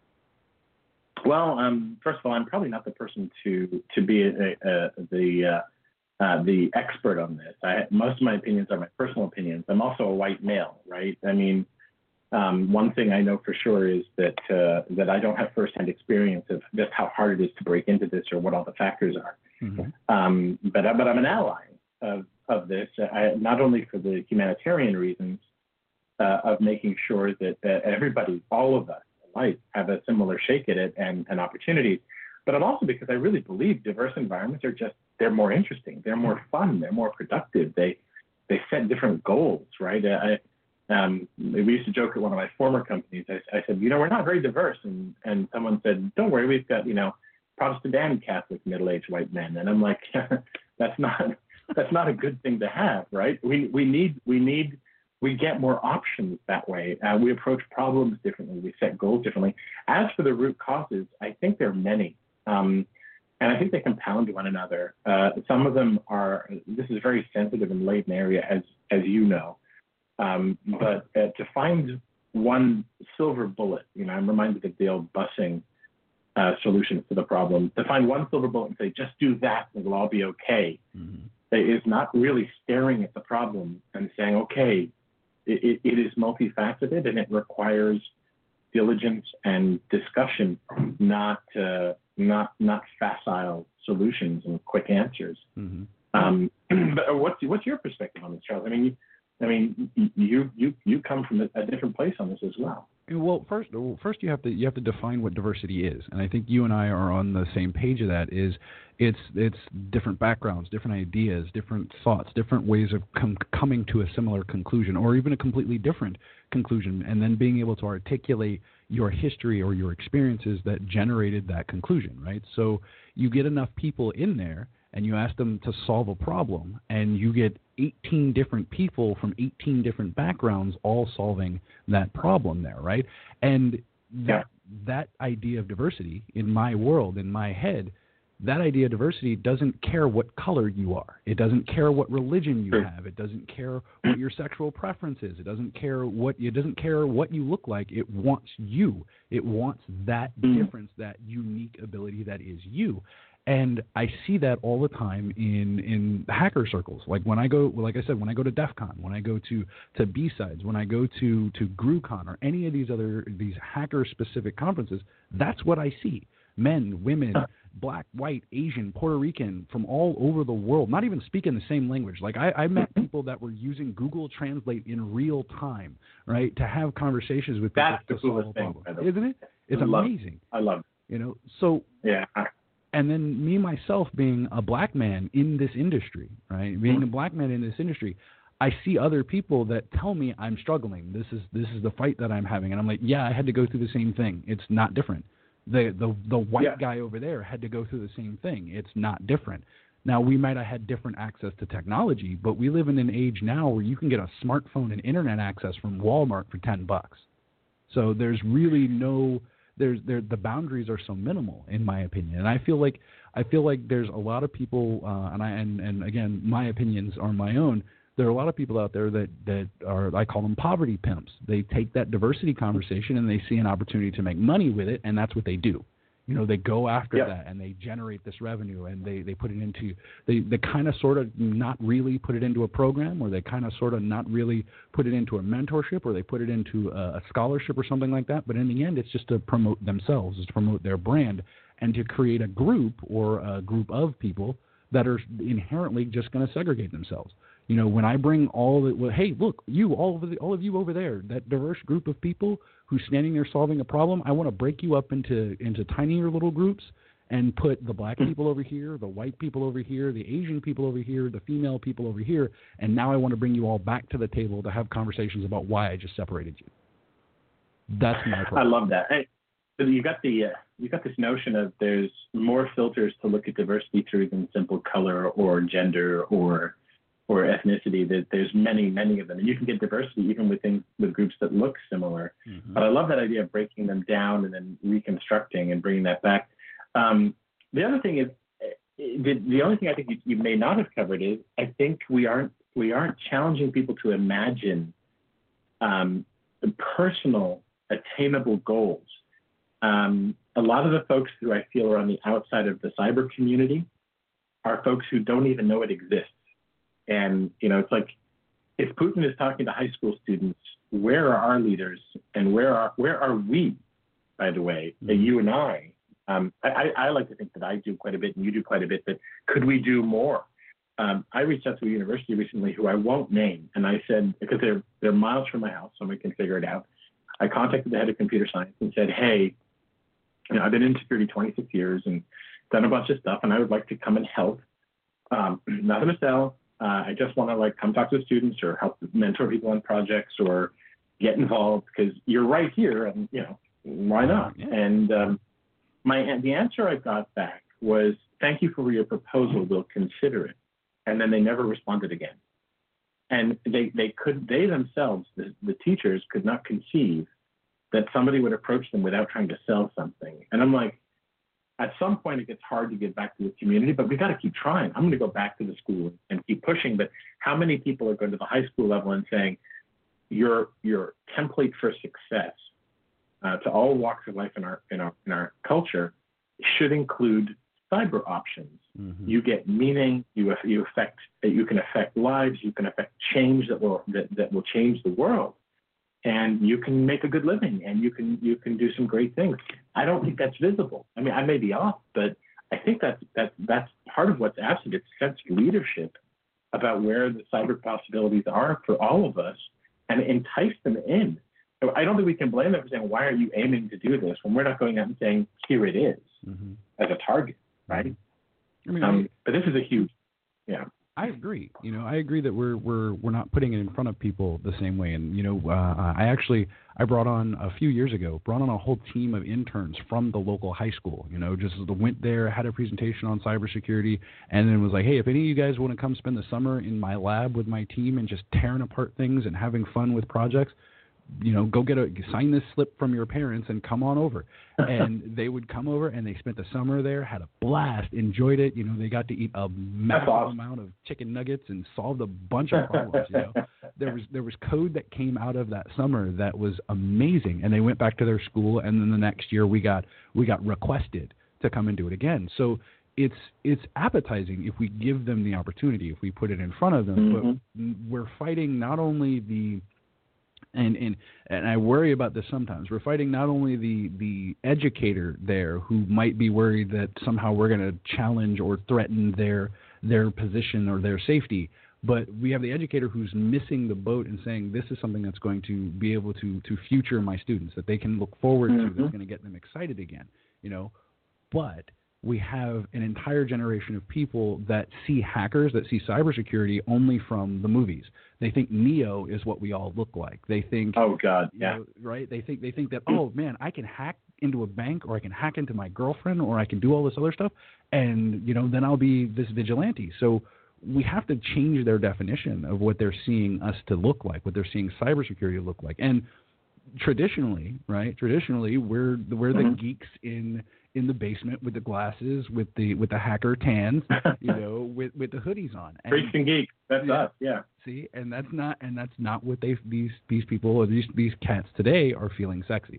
Well, um, first of all, I'm probably not the person to to be a, a, the uh, uh, the expert on this. I, most of my opinions are my personal opinions. I'm also a white male, right? I mean, um, one thing I know for sure is that uh, that I don't have firsthand experience of just how hard it is to break into this or what all the factors are. Mm-hmm. Um, but but I'm an ally of of this, I, not only for the humanitarian reasons uh, of making sure that uh, everybody, all of us, alike, have a similar shake at it and, and opportunities, but also because I really believe diverse environments are just, they're more interesting, they're more fun, they're more productive, they they set different goals, right? I, um, we used to joke at one of my former companies, I, I said, you know, we're not very diverse, and, and someone said, don't worry, we've got, you know, Protestant and Catholic middle-aged white men, and I'm like, that's not... That's not a good thing to have, right? We we need we need we get more options that way. Uh, we approach problems differently. We set goals differently. As for the root causes, I think there are many. Um, and I think they compound one another. Uh, some of them are, this is a very sensitive and latent area, as, as you know. Um, but uh, to find one silver bullet, you know, I'm reminded of the old busing uh, solution to the problem. To find one silver bullet and say, just do that and it'll all be okay, mm-hmm. is not really staring at the problem and saying, okay, it, it is multifaceted and it requires diligence and discussion, not uh, not not facile solutions and quick answers. Mm-hmm. Um, but what's what's your perspective on this, Charles? I mean, I mean, you you you come from a, a different place on this as well. Well, first, first you have to you have to define what diversity is, and I think you and I are on the same page of that. Is it's it's different backgrounds, different ideas, different thoughts, different ways of com- coming to a similar conclusion, or even a completely different conclusion, and then being able to articulate your history or your experiences that generated that conclusion, right? So you get enough people in there, and you ask them to solve a problem, and you get eighteen different people from eighteen different backgrounds all solving that problem there, right? And that yeah. that idea of diversity in my world, in my head, that idea of diversity doesn't care what color you are. It doesn't care what religion you have. It doesn't care what your sexual preference is. It doesn't care what it doesn't care what you look like. It wants you. It wants that difference, that unique ability that is you. And I see that all the time in, in hacker circles. Like when I go, like I said, when I go to DEF CON, when I go to, to B-Sides, when I go to, to GrewCon or any of these other, these hacker-specific conferences, that's what I see. Men, women, black, white, Asian, Puerto Rican, from all over the world, not even speaking the same language. Like I, I met people that were using Google Translate in real time, right, to have conversations with people. That's the coolest thing, isn't it? It's I amazing. Love, I love it. You know, so yeah. And then me, myself, being a black man in this industry, right? Being mm-hmm. a black man in this industry, I see other people that tell me I'm struggling. This is this is the fight that I'm having. And I'm like, yeah, I had to go through the same thing. It's not different. The the the white yeah. guy over there had to go through the same thing. It's not different. Now, we might have had different access to technology, but we live in an age now where you can get a smartphone and internet access from Walmart for ten bucks. So there's really no... There's there the boundaries are so minimal, in my opinion, and I feel like I feel like there's a lot of people, uh, and I and, and again, my opinions are my own. There are a lot of people out there that, that are, I call them poverty pimps. They take that diversity conversation and they see an opportunity to make money with it, and that's what they do. You know, they go after yep. that and they generate this revenue and they, they put it into, they, they kind of sort of not really put it into a program, or they kind of sort of not really put it into a mentorship, or they put it into a, a scholarship or something like that. But in the end, it's just to promote themselves, it's to promote their brand, and to create a group or a group of people that are inherently just going to segregate themselves. You know, when I bring all the, well, hey, look, you, all of the, all of you over there, that diverse group of people who's standing there solving a problem, I want to break you up into, into tinier little groups and put the black people over here, the white people over here, the Asian people over here, the female people over here, and now I want to bring you all back to the table to have conversations about why I just separated you. That's my problem. I love that. Hey, you got the uh, you got this notion of there's more filters to look at diversity through than simple color or gender or or ethnicity. That there's many, many of them, and you can get diversity even within with groups that look similar. Mm-hmm. But I love that idea of breaking them down and then reconstructing and bringing that back. Um, the other thing is, the, the only thing I think you, you may not have covered is I think we aren't we aren't challenging people to imagine um, personal, attainable goals. Um, a lot of the folks who I feel are on the outside of the cyber community are folks who don't even know it exists. And, you know, it's like if Putin is talking to high school students, where are our leaders and where are where are we, by the way, mm-hmm. you and I? Um, I, I like to think that I do quite a bit and you do quite a bit, but could we do more? Um, I reached out to a university recently who I won't name, and I said, because they're, they're miles from my house, somebody can figure it out. I contacted the head of computer science and said, hey, you know, I've been in security twenty-six years and done a bunch of stuff, and I would like to come and help. Um, nothing to sell. Uh, I just want to like come talk to the students or help mentor people on projects or get involved because you're right here, and you know why not? Yeah. And um, my the answer I got back was, "Thank you for your proposal. We'll consider it." And then they never responded again. And they, they could they themselves, the, the teachers, could not conceive that somebody would approach them without trying to sell something. And I'm like, at some point it gets hard to get back to the community, but we got to keep trying. I'm going to go back to the school and keep pushing. But how many people are going to the high school level and saying, your your template for success uh, to all walks of life in our in our in our culture should include cyber options. Mm-hmm. You get meaning. You you affect. You can affect lives. You can affect change that will that, that will change the world. And you can make a good living, and you can you can do some great things. I don't think that's visible. I mean, I may be off, but I think that's that's that's part of what's absent. It's sense leadership about where the cyber possibilities are for all of us, and entice them in. So I don't think we can blame them for saying, "Why are you aiming to do this?" when we're not going out and saying, "Here it is," mm-hmm. as a target, right? I mean, um, but this is a huge, yeah. I agree. You know, I agree that we're we're we're not putting it in front of people the same way. And you know, uh, I actually I brought on a few years ago, brought on a whole team of interns from the local high school. You know, just went there, had a presentation on cybersecurity, and then was like, hey, if any of you guys want to come spend the summer in my lab with my team and just tearing apart things and having fun with projects, you know, go get a sign this slip from your parents and come on over. And they would come over, and they spent the summer there, had a blast, enjoyed it. You know, they got to eat a massive awesome. amount of chicken nuggets and solved a bunch of problems. You know, there was there was code that came out of that summer that was amazing. And they went back to their school, and then the next year we got we got requested to come and do it again. So it's it's appetizing if we give them the opportunity, if we put it in front of them. Mm-hmm. But we're fighting not only the And, and and I worry about this sometimes. We're fighting not only the, the educator there who might be worried that somehow we're going to challenge or threaten their their position or their safety, but we have the educator who's missing the boat and saying this is something that's going to be able to, to future my students, that they can look forward mm-hmm. to, that's going to get them excited again. You know, but we have an entire generation of people that see hackers, that see cybersecurity only from the movies. They think Neo is what we all look like. They think, oh God, yeah, know, right? They think they think that, oh man, I can hack into a bank, or I can hack into my girlfriend, or I can do all this other stuff, and you know, then I'll be this vigilante. So we have to change their definition of what they're seeing us to look like, what they're seeing cybersecurity to look like. And traditionally, right? Traditionally, we're we're mm-hmm. the geeks in. in the basement with the glasses, with the with the hacker tans, you know, with, with the hoodies on. Freaks and geeks, that's yeah, us, yeah. See, and that's not and that's not what they these these people or these these cats today are feeling sexy.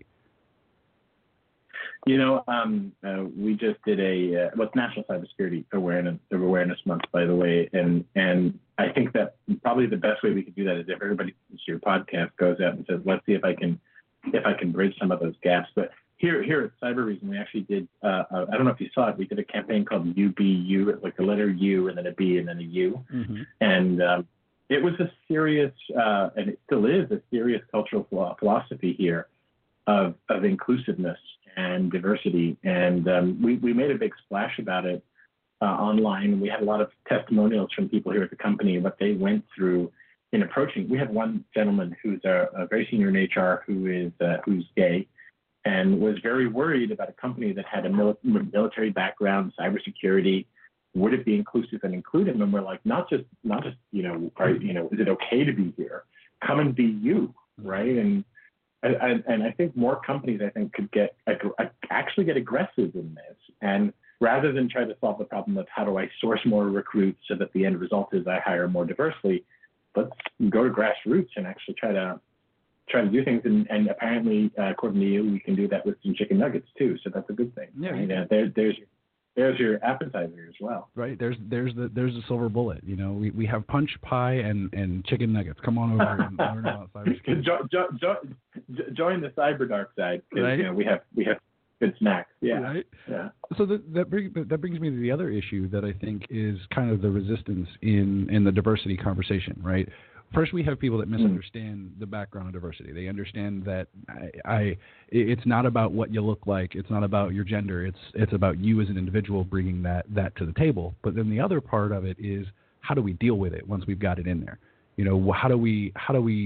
You know, um, uh, we just did a uh, well, it's National Cybersecurity Awareness Awareness Month, by the way, and and I think that probably the best way we could do that is if everybody to your podcast goes out and says, let's see if I can if I can bridge some of those gaps, but. Here, here at Cybereason, we actually did, uh, uh, I don't know if you saw it, we did a campaign called U B U, like the letter U and then a B and then a U. Mm-hmm. And um, it was a serious, uh, and it still is a serious cultural philosophy here of, of inclusiveness and diversity. And um, we, we made a big splash about it uh, online. We had a lot of testimonials from people here at the company, what they went through in approaching. We had one gentleman who's a, a very senior in H R who is uh, who's gay, and was very worried about a company that had a mil- military background, cybersecurity. Would it be inclusive and include him? And we're like, not just, not just, you know, are, you know, is it okay to be here? Come and be you, right? And and, and I think more companies, I think, could get actually get aggressive in this, and rather than try to solve the problem of how do I source more recruits so that the end result is I hire more diversely, let's go to grassroots and actually try to. try to do things, and, and apparently, uh, according to you, we can do that with some chicken nuggets too. So that's a good thing. Yeah, right? uh, there, there's there's your appetizer as well. Right. There's there's the there's the silver bullet. You know, we, we have punch, pie, and, and chicken nuggets. Come on over and learn about cybersecurity. jo- jo- jo- join the cyber dark side. Right. You know, we have we have good snacks. Yeah. Right. Yeah. So the, that brings that brings me to the other issue that I think is kind of the resistance in in the diversity conversation. Right. First, we have people that misunderstand the background of diversity. They understand that I, I, it's not about what you look like. It's not about your gender. It's it's about you as an individual bringing that, that to the table. But then the other part of it is how do we deal with it once we've got it in there? You know, how do we how do we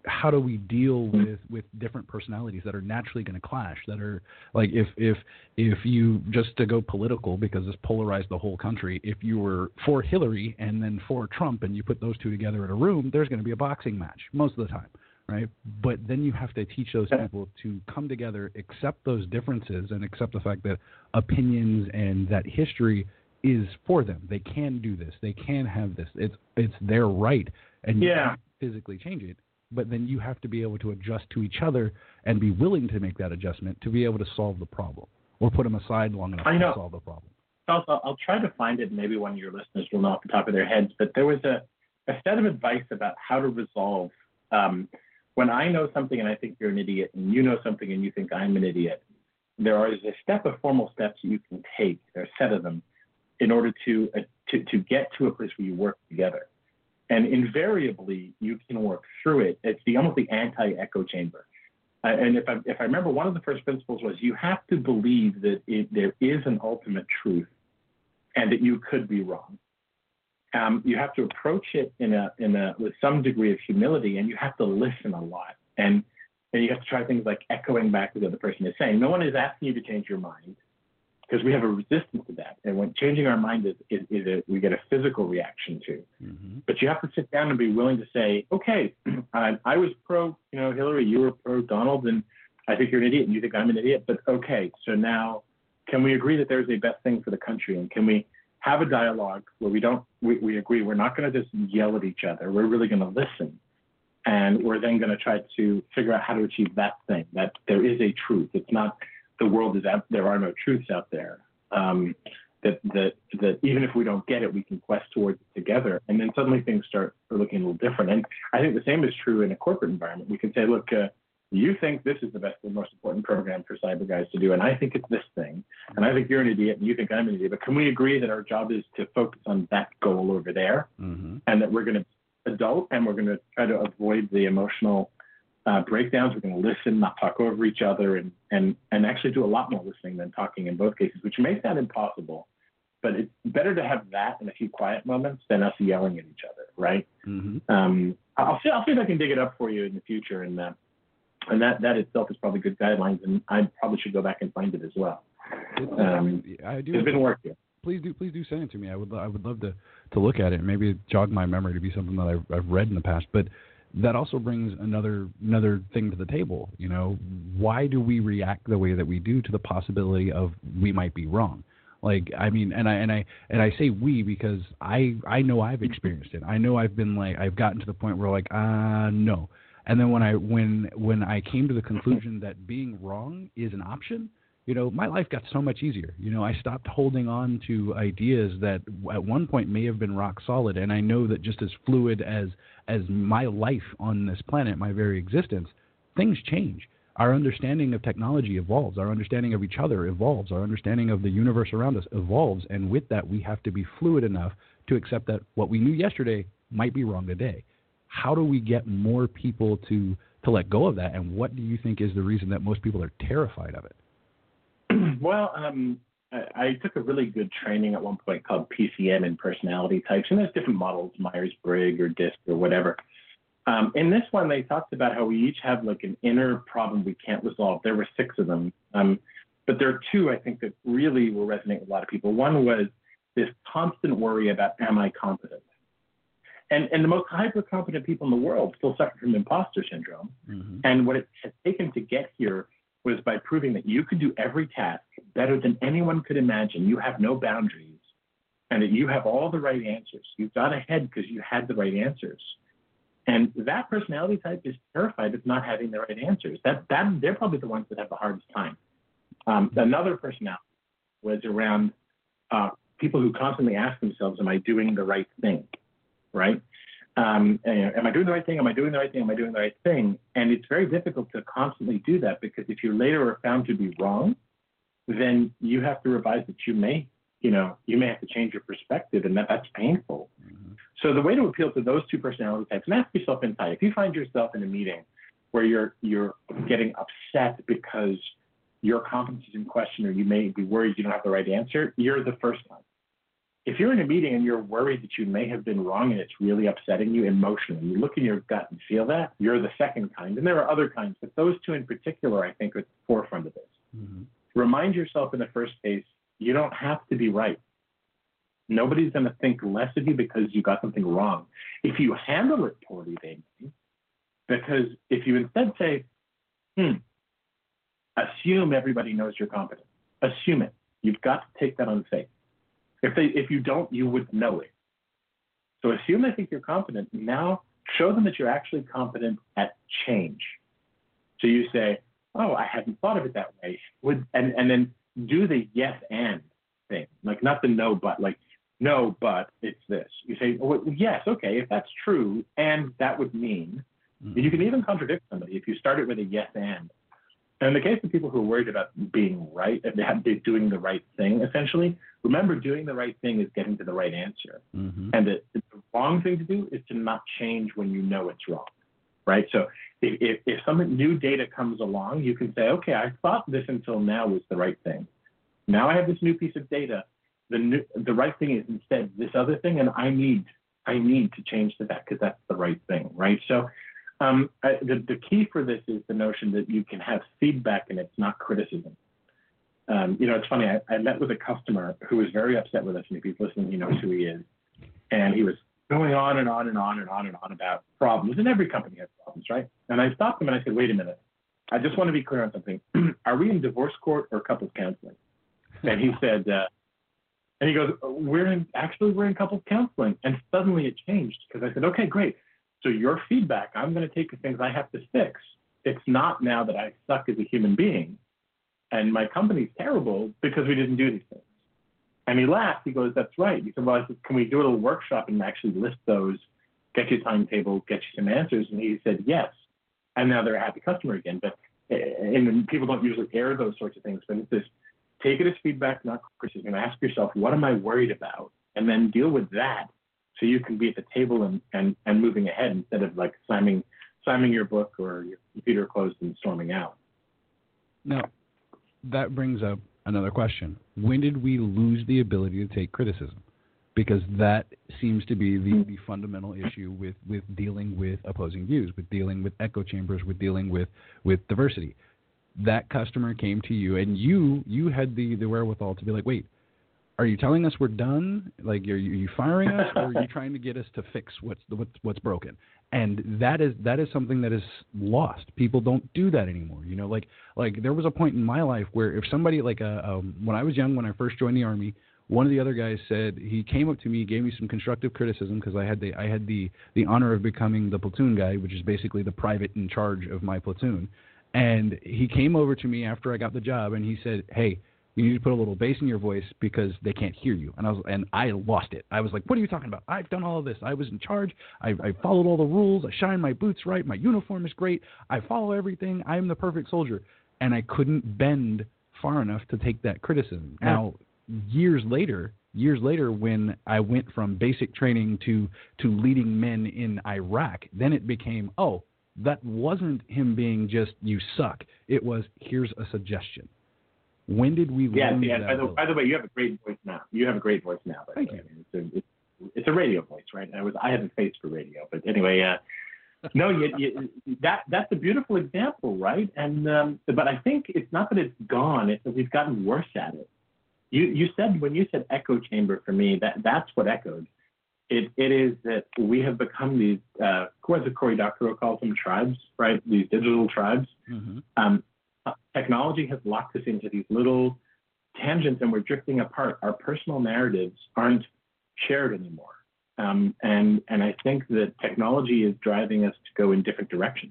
how do we deal with, with different personalities that are naturally going to clash? That are like if if if you just to go political, because this polarized the whole country. If you were for Hillary and then for Trump, and you put those two together in a room, there's going to be a boxing match most of the time, right? But then you have to teach those people to come together, accept those differences, and accept the fact that opinions and that history is for them. They can do this. They can have this. It's it's their right, and you yeah. can't physically change it. But then you have to be able to adjust to each other and be willing to make that adjustment to be able to solve the problem, or put them aside long enough I know. to solve the problem. I'll, I'll try to find it. Maybe one of your listeners will know off the top of their heads. But there was a, a set of advice about how to resolve um, when I know something and I think you're an idiot, and you know something and you think I'm an idiot. There is a step of formal steps you can take. There are a set of them in order to uh, to to get to a place where you work together. And invariably, you can work through it. It's the almost the anti-echo chamber. Uh, and if I, if I remember, one of the first principles was you have to believe that it, there is an ultimate truth and that you could be wrong. Um, you have to approach it in a in a with some degree of humility, and you have to listen a lot. And, and you have to try things like echoing back what the other person is saying. No one is asking you to change your mind, because we have a resistance to that. And when changing our mind is, is, is a, we get a physical reaction to. Mm-hmm. But you have to sit down and be willing to say, okay, I, I was pro, you know, Hillary, you were pro Donald, and I think you're an idiot and you think I'm an idiot. But okay, so now can we agree that there's a best thing for the country? And can we have a dialogue where we don't, we, we agree we're not going to just yell at each other. We're really going to listen. And we're then going to try to figure out how to achieve that thing, that there is a truth. It's not the world is out, there are no truths out there. Um, that, that, that even if we don't get it, we can quest towards it together. And then suddenly things start looking a little different. And I think the same is true in a corporate environment. We can say, look, uh, you think this is the best and most important program for cyber guys to do, and I think it's this thing. And I think you're an idiot, and you think I'm an idiot. But can we agree that our job is to focus on that goal over there, mm-hmm. and that we're going to adult and we're going to try to avoid the emotional Uh, breakdowns. We're going to listen, not talk over each other, and, and, and actually do a lot more listening than talking in both cases, which may sound impossible, but it's better to have that in a few quiet moments than us yelling at each other, right? Mm-hmm. Um, I'll see. I'll see if I can dig it up for you in the future, and uh, and that that itself is probably good guidelines, and I probably should go back and find it as well. Um, I do. It's been work here. Please do, please do send it to me. I would, I would love to, to look at it. Maybe jog my memory to be something that I've, I've read in the past, but. That also brings another another thing to the table. You know, why do we react the way that we do to the possibility of we might be wrong? Like, I mean, and I and I and I say we because I I know I've experienced it. I know I've been like I've gotten to the point where like uh no, and then when I when when I came to the conclusion that being wrong is an option, you know, my life got so much easier. You know, I stopped holding on to ideas that at one point may have been rock solid, and I know that just as fluid as as my life on this planet, my very existence, things change. Our understanding of technology evolves. Our understanding of each other evolves. Our understanding of the universe around us evolves, and with that, we have to be fluid enough to accept that what we knew yesterday might be wrong today. How do we get more people to to let go of that, and what do you think is the reason that most people are terrified of it? Well, um, I, I took a really good training at one point called P C M in personality types, and there's different models, Myers-Briggs or DISC or whatever. Um, in this one, they talked about how we each have like an inner problem we can't resolve. There were six of them, um, but there are two I think that really will resonate with a lot of people. One was this constant worry about, am I competent? And, and the most hyper-competent people in the world still suffer from imposter syndrome. Mm-hmm. And what it has taken to get here was by proving that you could do every task better than anyone could imagine. You have no boundaries, and that you have all the right answers. You got ahead because you had the right answers. And that personality type is terrified of not having the right answers. That, that they're probably the ones that have the hardest time. Um, another personality was around uh, people who constantly ask themselves, am I doing the right thing, right? Um, am I doing the right thing? Am I doing the right thing? Am I doing the right thing? And it's very difficult to constantly do that, because if you later are found to be wrong, then you have to revise that you may, you know, you may have to change your perspective, and that, that's painful. Mm-hmm. So the way to appeal to those two personality types, and ask yourself inside, if you find yourself in a meeting where you're you're getting upset because your competence is in question, or you may be worried you don't have the right answer, you're the first one. if you're in a meeting and you're worried that you may have been wrong and it's really upsetting you emotionally, you look in your gut and feel that, you're the second kind. And there are other kinds, but those two in particular, I think, are at the forefront of this. Mm-hmm. Remind yourself in the first case, you don't have to be right. Nobody's going to think less of you because you got something wrong. If you handle it poorly, they may. Because if you instead say, hmm, assume everybody knows you're competent. Assume it. You've got to take that on faith. If they, if you don't, you would know it. So assume they think you're competent. Now show them that you're actually competent at change. So you say, oh, I hadn't thought of it that way. Would and, and then do the yes and thing, like not the no but, like no but it's this. You say, well, yes, okay, if that's true, and that would mean. Mm-hmm. You can even contradict somebody if you start it with a yes and. And in the case of people who are worried about being right, and doing the right thing, essentially, remember doing the right thing is getting to the right answer. Mm-hmm. And the, the wrong thing to do is to not change when you know it's wrong, right? So if, if, if some new data comes along, you can say, okay, I thought this until now was the right thing. Now I have this new piece of data. The new, the right thing is instead this other thing, and I need I need to change to that because that's the right thing, right? So Um, I, the, the key for this is the notion that you can have feedback and it's not criticism. Um, you know, it's funny, I, I met with a customer who was very upset with us, and if he's listening, he knows who he is. And he was going on and on and on and on and on about problems, and every company has problems, right? And I stopped him and I said, wait a minute, I just want to be clear on something. Are we in divorce court or couples counseling? And he said, uh, and he goes, we're in, actually, we're in couples counseling. And suddenly it changed because I said, okay, great. So your feedback, I'm going to take the things I have to fix. It's not now that I suck as a human being and my company's terrible because we didn't do these things. And he laughed. He goes, that's right. He said, well, I said, can we do a little workshop and actually list those, get you a timetable, get you some answers? And he said, yes. And now they're a happy customer again. But and people don't usually air those sorts of things. But it's this, take it as feedback, not criticism. And ask yourself, what am I worried about? And then deal with that so you can be at the table and, and, and moving ahead instead of like slamming, slamming your book or your computer closed and storming out. Now, that brings up another question. When did we lose the ability to take criticism? Because that seems to be the, the fundamental issue with, with dealing with opposing views, with dealing with echo chambers, with dealing with, with diversity. That customer came to you, and you you had the, the wherewithal to be like, wait, are you telling us we're done? Like, are you, are you firing us, or are you trying to get us to fix what's what's what's broken? And that is that is something that is lost. People don't do that anymore. You know, like like there was a point in my life where if somebody like uh, um, when I was young, when I first joined the Army, one of the other guys said, he came up to me, gave me some constructive criticism because I had the I had the the honor of becoming the platoon guy, which is basically the private in charge of my platoon. And he came over to me after I got the job, and he said, hey, you need to put a little bass in your voice because they can't hear you. And I was, and I lost it. I was like, what are you talking about? I've done all of this. I was in charge. I, I followed all the rules. I shined my boots right. My uniform is great. I follow everything. I am the perfect soldier. And I couldn't bend far enough to take that criticism. Yeah. Now, years later, years later, when I went from basic training to, to leading men in Iraq, then it became, oh, that wasn't him being just, you suck. It was, here's a suggestion. When did we yeah, lose yeah, that? By the, by the way, you have a great voice now. You have a great voice now. Thank you. It's a, it's, it's a radio voice, right? I was I have a face for radio, but anyway, uh, no, you, you, that that's a beautiful example, right? And um, but I think it's not that it's gone; it's that we've gotten worse at it. You you said when you said echo chamber for me, that that's what echoed. It it is that we have become these uh, what Cory Doctorow calls them tribes, right? These digital tribes. Mm-hmm. Um, Technology has locked us into these little tangents, and we're drifting apart. Our personal narratives aren't shared anymore. Um, and, and I think that technology is driving us to go in different directions,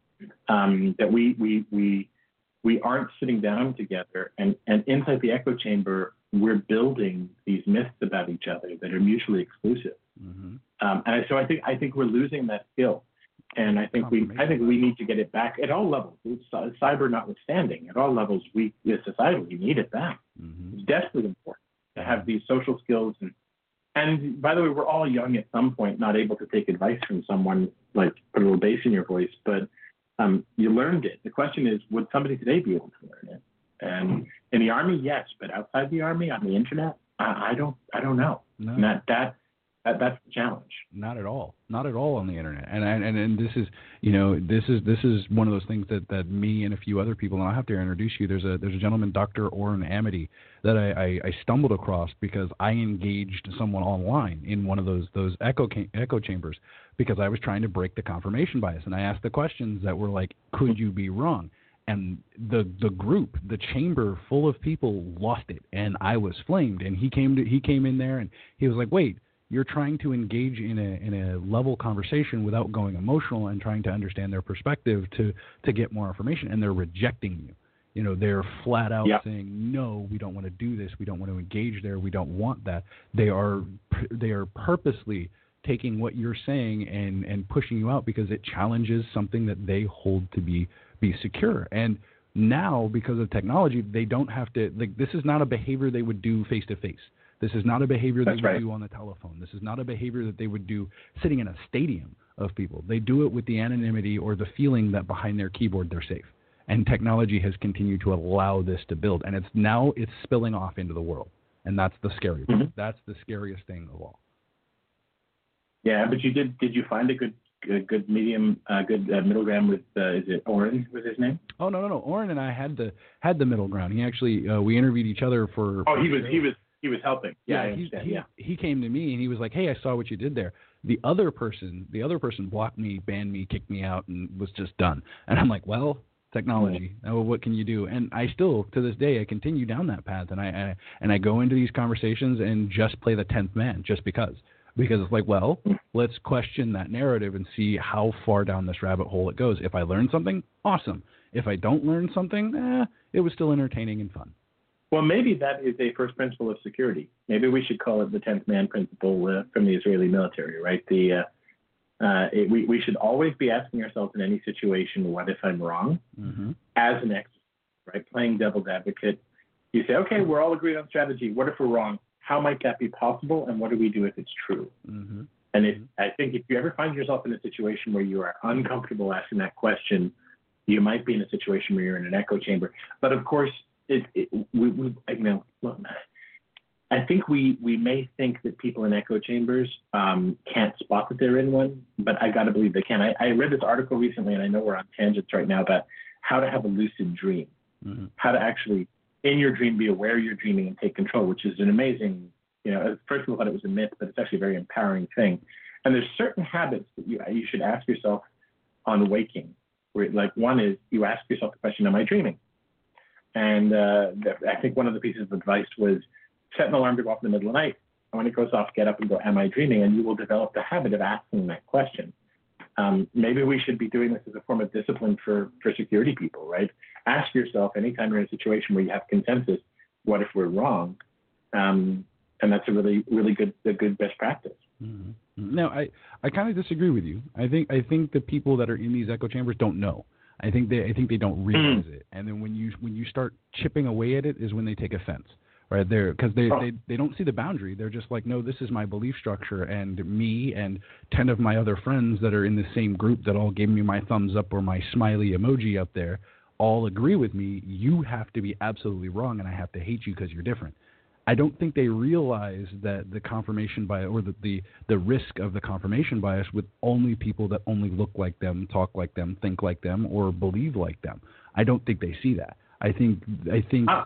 um, that we, we, we, we aren't sitting down together. And, and inside the echo chamber, we're building these myths about each other that are mutually exclusive. Mm-hmm. Um, and so I think, I think we're losing that skill. And I think we, I think we need to get it back at all levels. It's, uh, cyber notwithstanding, at all levels, we, as society, we need it back. Mm-hmm. It's desperately important to have these social skills. And, and by the way, we're all young at some point, not able to take advice from someone, like put a little bass in your voice, but um, you learned it. The question is, would somebody today be able to learn it? And in the Army, yes, but outside the Army, on the internet, I, I don't I don't know. No. And that that that that's the challenge. Not at all. Not at all on the internet. And and and this is, you know, this is this is one of those things that, that me and a few other people, and I'll have to introduce you. There's a there's a gentleman, Doctor Oren Amity, that I, I, I stumbled across because I engaged someone online in one of those those echo echo chambers because I was trying to break the confirmation bias, and I asked the questions that were like, could you be wrong? And the the group, the chamber full of people lost it, and I was flamed. And he came to he came in there and he was like, wait. You're trying to engage in a in a level conversation without going emotional and trying to understand their perspective to, to get more information, and they're rejecting you. You know, they're flat out yep. saying, no, we don't want to do this. We don't want to engage there. We don't want that. They are they are purposely taking what you're saying and, and pushing you out because it challenges something that they hold to be be secure. And now, because of technology, they don't have to, like, this is not a behavior they would do face to face. This is not a behavior That's they would right. do on the telephone. This is not a behavior that they would do sitting in a stadium of people. They do it with the anonymity or the feeling that behind their keyboard they're safe. And technology has continued to allow this to build. And it's now it's spilling off into the world. And that's the scary part. Mm-hmm. That's the scariest thing of all. Yeah, but you did did you find a good a good medium, uh, good uh, middle ground with, uh, is it Oren was his name? Oh, no, no, no. Oren and I had the, had the middle ground. He actually, uh, we interviewed each other for. Oh, for he was, show. he was. He was helping. Yeah, Yeah, he, he, yeah. he came to me and he was like, hey, I saw what you did there. The other person, the other person blocked me, banned me, kicked me out, and was just done. And I'm like, well, technology. Oh, what can you do? And I still, to this day, I continue down that path, and I, I and I go into these conversations and just play the tenth man, just because. Because it's like, well, let's question that narrative and see how far down this rabbit hole it goes. If I learn something, awesome. If I don't learn something, eh, it was still entertaining and fun. Well, maybe that is a first principle of security. Maybe we should call it the tenth man principle uh, from the Israeli military, right? The uh, uh, it, we we should always be asking ourselves in any situation, what if I'm wrong? Mm-hmm. As an exercise, right? Playing devil's advocate. You say, okay, we're all agreed on strategy. What if we're wrong? How might that be possible? And what do we do if it's true? Mm-hmm. And if, I think if you ever find yourself in a situation where you are uncomfortable asking that question, you might be in a situation where you're in an echo chamber. But of course, It, it, we, we, you know, I think we, we may think that people in echo chambers um, can't spot that they're in one, but I got to believe they can. I, I read this article recently, and I know we're on tangents right now, about how to have a lucid dream, mm-hmm. how to actually, in your dream, be aware you're dreaming and take control, which is an amazing, you know, at first we thought it was a myth, but it's actually a very empowering thing. And there's certain habits that you, you should ask yourself on waking, where, like, one is you ask yourself the question, am I dreaming? And uh, I think one of the pieces of advice was set an alarm to go off in the middle of the night. And when it goes off, get up and go, am I dreaming? And you will develop the habit of asking that question. Um, maybe we should be doing this as a form of discipline for, for security people, right? Ask yourself anytime you're in a situation where you have consensus, what if we're wrong? Um, and that's a really, really good, a good best practice. Mm-hmm. No, I, I kind of disagree with you. I think I think the people that are in these echo chambers don't know. I think they I think they don't realize mm. it, and then when you when you start chipping away at it is when they take offense, right there, because they, oh. they they don't see the boundary. They're just like, no, this is my belief structure, and me and ten of my other friends that are in the same group that all gave me my thumbs up or my smiley emoji up there all agree with me. You have to be absolutely wrong, and I have to hate you because you're different. I don't think they realize that the confirmation bias or the, the, the risk of the confirmation bias with only people that only look like them, talk like them, think like them, or believe like them. I don't think they see that. I think I think uh,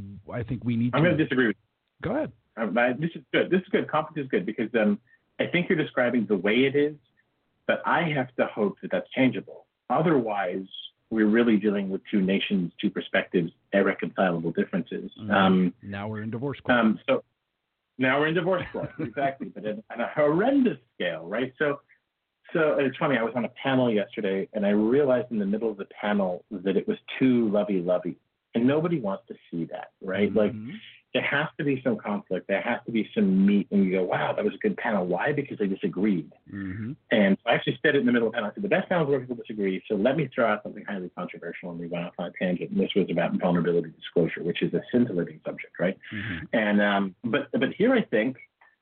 I think we need. I'm to... going to disagree with you. Go ahead. Uh, this is good. This is good. Confidence is good because um, I think you're describing the way it is, but I have to hope that that's changeable. Otherwise, we're really dealing with two nations, two perspectives, irreconcilable differences. Mm-hmm. Um, now we're in divorce court. Um, so now we're in divorce court, exactly, but at, at a horrendous scale, right? So, so it's funny. I was on a panel yesterday, and I realized in the middle of the panel that it was too lovey-lovey, and nobody wants to see that, right? Mm-hmm. Like, there has to be some conflict. There has to be some meat, and you go, wow, that was a good panel. Why? Because they disagreed. Mm-hmm. And so I actually said it in the middle of the panel. I said, the best panels where people disagree, so let me throw out something highly controversial, and we went off on a tangent. And this was about vulnerability disclosure, which is a scintillating subject, right? Mm-hmm. And um, but but here I think,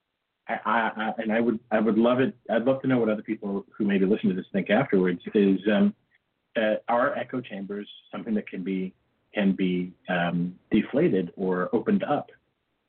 I, I, I and I would I would love it. I'd love to know what other people who maybe listen to this think afterwards. Is um, uh, are echo chambers something that can be can be um, deflated or opened up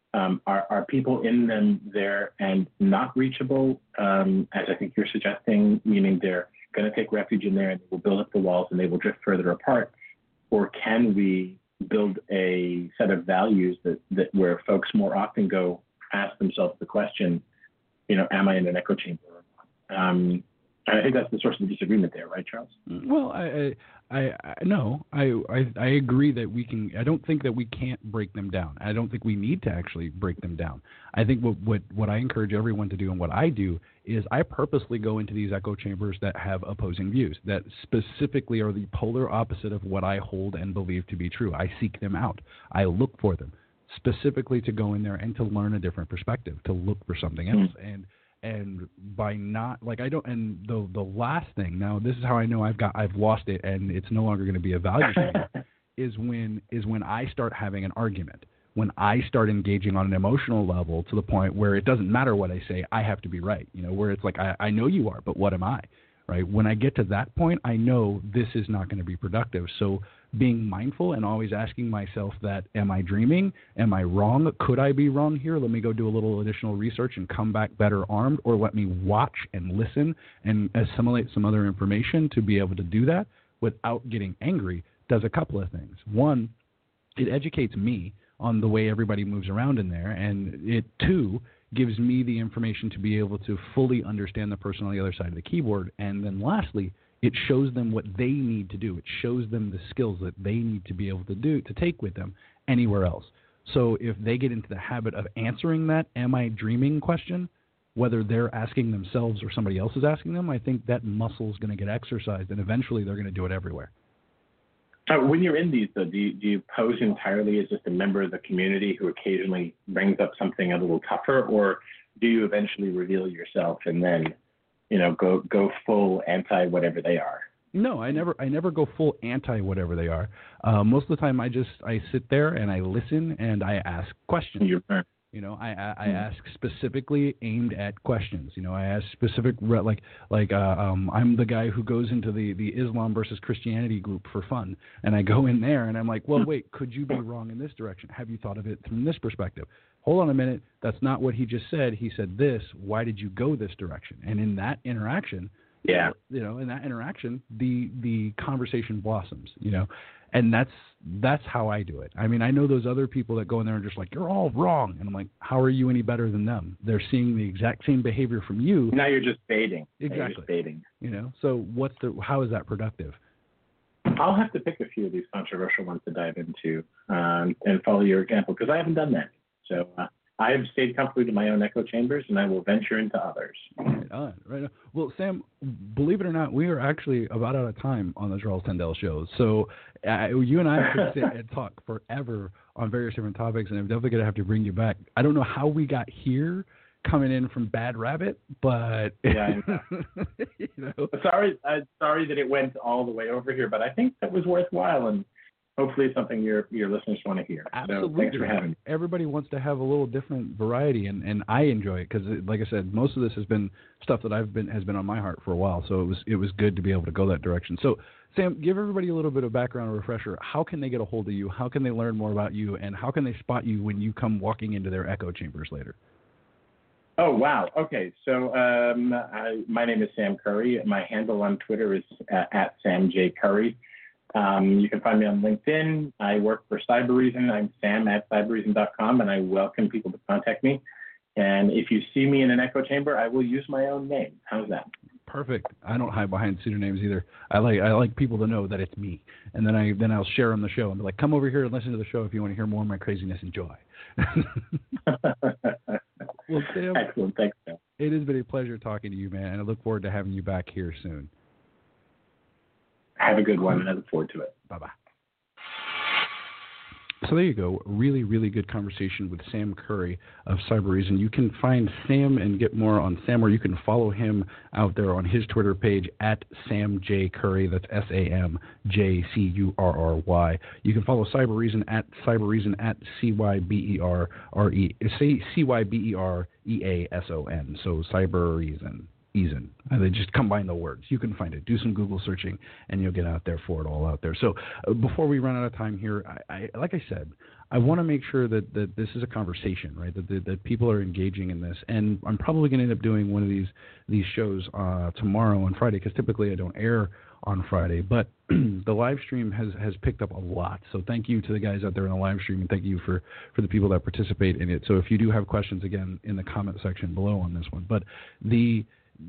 Um, are, are people in them there and not reachable, um, as I think you're suggesting, meaning they're going to take refuge in there and they will build up the walls and they will drift further apart? Or can we build a set of values that, that where folks more often go ask themselves the question, you know, am I in an echo chamber? Um, I think that's the source of the disagreement there, right, Charles? Well, I, I, I no, I, I, I agree that we can. I don't think that we can't break them down. I don't think we need to actually break them down. I think what, what, what I encourage everyone to do, and what I do, is I purposely go into these echo chambers that have opposing views, that specifically are the polar opposite of what I hold and believe to be true. I seek them out. I look for them, specifically to go in there and to learn a different perspective, to look for something else, mm. and. And by not like I don't and the the last thing, now this is how I know I've got I've lost it and it's no longer going to be a value thing, is when is when I start having an argument, when I start engaging on an emotional level to the point where it doesn't matter what I say, I have to be right, you know, where it's like I, I know you are, but what am I? Right? When I get to that point, I know this is not going to be productive. So being mindful and always asking myself that, am I dreaming? Am I wrong? Could I be wrong here? Let me go do a little additional research and come back better armed, or let me watch and listen and assimilate some other information to be able to do that without getting angry, does a couple of things. One, it educates me on the way everybody moves around in there, and it, two, gives me the information to be able to fully understand the person on the other side of the keyboard. And then lastly, it shows them what they need to do. It shows them the skills that they need to be able to do to take with them anywhere else. So if they get into the habit of answering that am I dreaming question, whether they're asking themselves or somebody else is asking them, I think that muscle is going to get exercised, and eventually they're going to do it everywhere. Uh, when you're in these, though, do you, do you pose entirely as just a member of the community who occasionally brings up something a little tougher, or do you eventually reveal yourself and then, you know, go go full anti whatever they are? No, I never I never go full anti whatever they are. Uh, most of the time, I just I sit there and I listen and I ask questions. You're You know, I I, I ask specifically aimed at questions. You know, I ask specific like like uh, um, I'm the guy who goes into the, the Islam versus Christianity group for fun, and I go in there and I'm like, well, wait, could you be wrong in this direction? Have you thought of it from this perspective? Hold on a minute, that's not what he just said. He said this. Why did you go this direction? And in that interaction, yeah, you know, in that interaction, the the conversation blossoms. You know. And that's that's how I do it. I mean, I know those other people that go in there and just like, you're all wrong. And I'm like, how are you any better than them? They're seeing the exact same behavior from you. Now you're just baiting. Exactly. You're just baiting. You know, so what's the, how is that productive? I'll have to pick a few of these controversial ones to dive into um, and follow your example, because I haven't done that. So uh, I have stayed comfortably in my own echo chambers, and I will venture into others. Right on, right on. Well, Sam, believe it or not, we are actually about out of time on the Charles Tendell Show. So uh, you and I could sit and talk forever on various different topics, and I'm definitely going to have to bring you back. I don't know how we got here coming in from Bad Rabbit, but yeah, you know. sorry, uh, sorry that it went all the way over here, but I think that was worthwhile, and hopefully it's something your your listeners want to hear. Absolutely. So thanks for having me. Everybody wants to have a little different variety, and, and I enjoy it because, like I said, most of this has been stuff that I've been has been on my heart for a while. So it was it was good to be able to go that direction. So Sam, give everybody a little bit of background refresher. How can they get a hold of you? How can they learn more about you? And how can they spot you when you come walking into their echo chambers later? Oh, wow. Okay. So um, I, my name is Sam Curry. My handle on Twitter is uh, at Sam J. Curry. Um, you can find me on LinkedIn. I work for Cybereason. I'm Sam at cybereason dot com, and I welcome people to contact me. And if you see me in an echo chamber, I will use my own name. How's that? Perfect. I don't hide behind pseudonyms either. I like I like people to know that it's me, and then I then I'll share on the show and be like, come over here and listen to the show if you want to hear more of my craziness and joy. Well, Sam, excellent. Thanks, Sam. It has been a pleasure talking to you, man, and I look forward to having you back here soon. Have a good one, and I look forward to it. Bye-bye. So there you go. Really, really good conversation with Sam Curry of Cybereason. You can find Sam and get more on Sam, or you can follow him out there on his Twitter page at Sam J. Curry. That's S A M J C U R R Y. You can follow Cybereason at Cybereason at C Y B E R R E C Y B E R E A S O N. So Cybereason. Eason. Uh, they just combine the words. You can find it. Do some Google searching, and you'll get out there for it all out there. So uh, before we run out of time here, I, I, like I said, I want to make sure that, that this is a conversation, right? That, that that people are engaging in this, and I'm probably going to end up doing one of these these shows uh, tomorrow on Friday, because typically I don't air on Friday, but the live stream has, has picked up a lot. So thank you to the guys out there in the live stream, and thank you for, for the people that participate in it. So if you do have questions, again, in the comment section below on this one. But the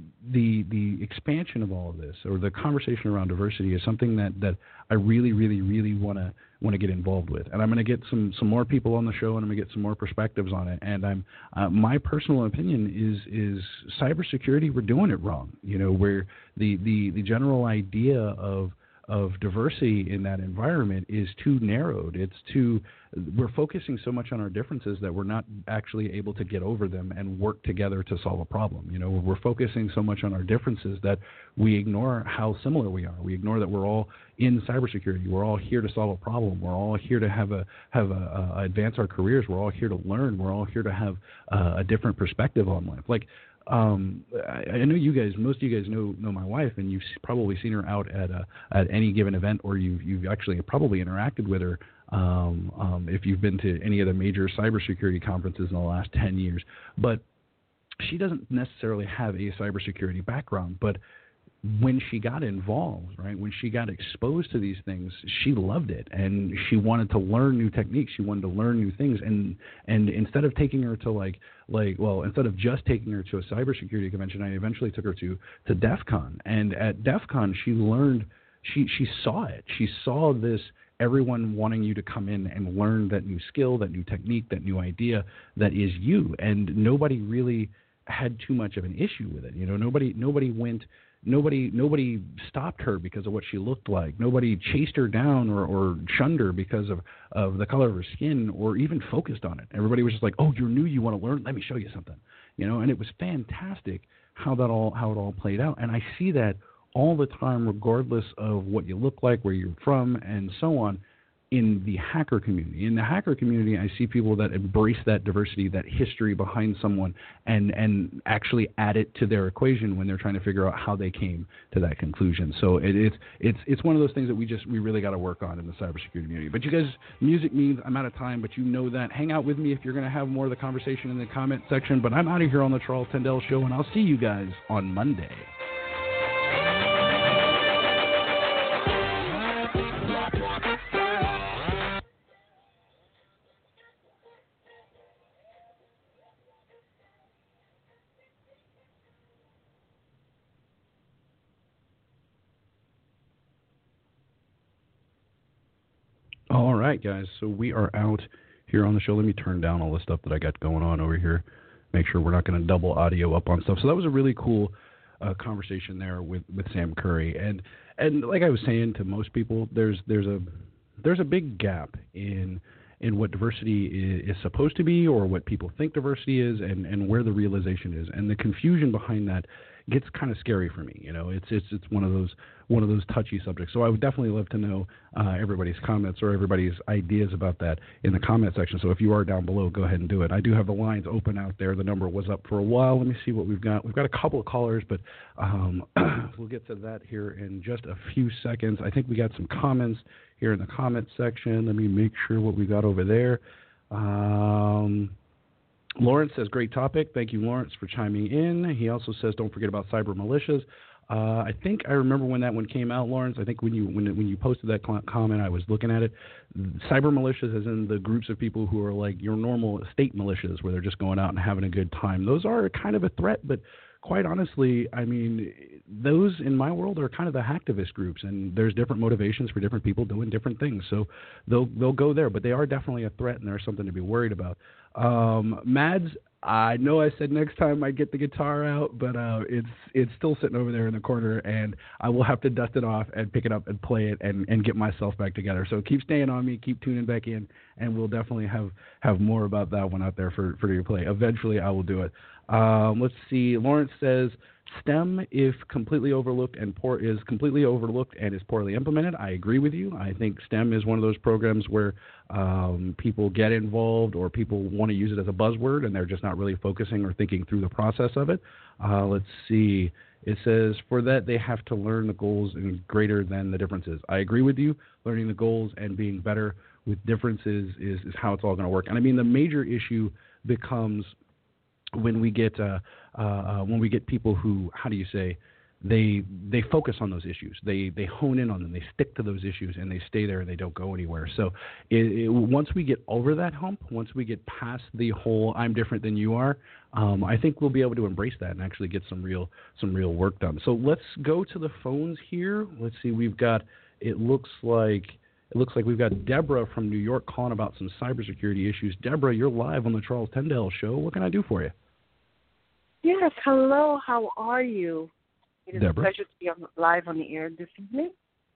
the the expansion of all of this, or the conversation around diversity, is something that, that I really, really, really want to want to get involved with. And I'm going to get some, some more people on the show, and I'm going to get some more perspectives on it. And I'm uh, my personal opinion is is cybersecurity, we're doing it wrong. You know, where the, the, the general idea of of diversity in that environment is too narrowed. It's too, we're focusing so much on our differences that we're not actually able to get over them and work together to solve a problem. You know, we're focusing so much on our differences that we ignore how similar we are. We ignore that we're all in cybersecurity. We're all here to solve a problem. We're all here to have a have a, uh, advance our careers. We're all here to learn. We're all here to have uh, a different perspective on life. Like, Um, I, I know you guys, most of you guys know know my wife, and you've probably seen her out at a, at any given event, or you've you've actually probably interacted with her um, um, if you've been to any of the major cybersecurity conferences in the last ten years. But she doesn't necessarily have a cybersecurity background, but when she got involved, right, when she got exposed to these things, she loved it, and she wanted to learn new techniques. She wanted to learn new things, and and instead of taking her to like like well, instead of just taking her to a cybersecurity convention, I eventually took her to to DEF CON, and at DEF CON she learned, she she saw it, she saw this. Everyone wanting you to come in and learn that new skill, that new technique, that new idea that is you, and nobody really had too much of an issue with it. You know, nobody nobody went. Nobody nobody stopped her because of what she looked like. Nobody chased her down or, or shunned her because of, of the color of her skin, or even focused on it. Everybody was just like, oh, you're new, you want to learn? Let me show you something. You know, and it was fantastic how that all how it all played out. And I see that all the time, regardless of what you look like, where you're from, and so on, in the hacker community. In the hacker community, I see people that embrace that diversity, that history behind someone, and, and actually add it to their equation when they're trying to figure out how they came to that conclusion. So it, it's it's it's one of those things that we just we really got to work on in the cybersecurity community. But you guys, music means I'm out of time, but you know that. Hang out with me if you're going to have more of the conversation in the comment section. But I'm out of here on the Charles Tendell Show, and I'll see you guys on Monday. All right, guys, so we are out here on the show. Let me turn down all the stuff that I got going on over here, make sure we're not going to double audio up on stuff. So that was a really cool uh, conversation there with, with Sam Curry. And and like I was saying to most people, there's there's a there's a big gap in in what diversity is, is supposed to be, or what people think diversity is, and, and where the realization is. And the confusion behind that gets kind of scary for me. You know, it's it's it's one of those one of those touchy subjects. So I would definitely love to know uh, everybody's comments or everybody's ideas about that in the comment section. So if you are down below, go ahead and do it. I do have the lines open out there. The number was up for a while. Let me see what we've got. We've got a couple of callers, but um, we'll get to that here in just a few seconds. I think we got some comments here in the comment section. Let me make sure what we got over there. Um, Lawrence says, great topic. Thank you, Lawrence, for chiming in. He also says, don't forget about cyber militias. Uh, I think I remember when that one came out, Lawrence. I think when you when when you posted that comment, I was looking at it. Cyber militias, as in the groups of people who are like your normal state militias, where they're just going out and having a good time. Those are kind of a threat, but quite honestly, I mean, those in my world are kind of the hacktivist groups, and there's different motivations for different people doing different things. So they'll they'll go there, but they are definitely a threat, and there's something to be worried about. Um, Mads, I know I said next time I get the guitar out, but uh, it's it's still sitting over there in the corner, and I will have to dust it off and pick it up and play it and, and get myself back together. So keep staying on me, keep tuning back in, and we'll definitely have, have more about that one out there for, for you to play. Eventually I will do it. Um, let's see. Lawrence says, STEM, if completely overlooked and poor, is completely overlooked and is poorly implemented. I agree with you. I think STEM is one of those programs where um, people get involved or people want to use it as a buzzword and they're just not really focusing or thinking through the process of it. Uh, let's see. It says for that they have to learn the goals and greater than the differences. I agree with you. Learning the goals and being better with differences is, is how it's all going to work. And I mean, the major issue becomes when we get uh, uh, when we get people who, how do you say, they they focus on those issues. They they hone in on them. They stick to those issues and they stay there and they don't go anywhere. So it, it, once we get over that hump, once we get past the whole I'm different than you are, um, I think we'll be able to embrace that and actually get some real some real work done. So let's go to the phones here. Let's see. We've got. It looks like. It looks like we've got Deborah from New York calling about some cybersecurity issues. Deborah, you're live on the Charles Tindall Show. What can I do for you? Yes, hello. How are you? It is Deborah. a pleasure to be on, live on the air this evening.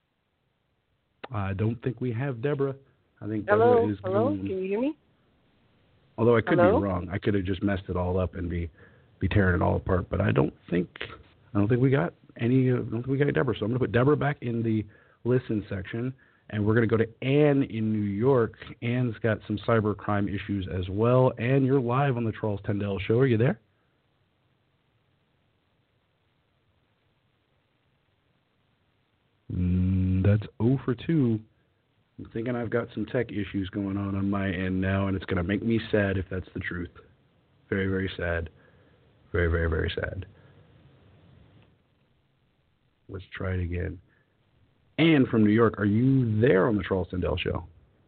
I don't think we have Deborah. I think hello, Deborah is hello. Gone. Can you hear me? Although I could hello? be wrong. I could have just messed it all up and be be tearing it all apart. But I don't think I don't think we got any. Uh, I don't think we got Deborah. So I'm going to put Deborah back in the listen section. And we're going to go to Ann in New York. Ann's got some cybercrime issues as well. Ann, you're live on the Charles Tindall Show. Are you there? Mm, that's zero for two. I'm thinking I've got some tech issues going on on my end now, and it's going to make me sad if that's the truth. Very, very sad. Very, very, very sad. Let's try it again. Ann from New York, are you there on the Charles Tindall Show?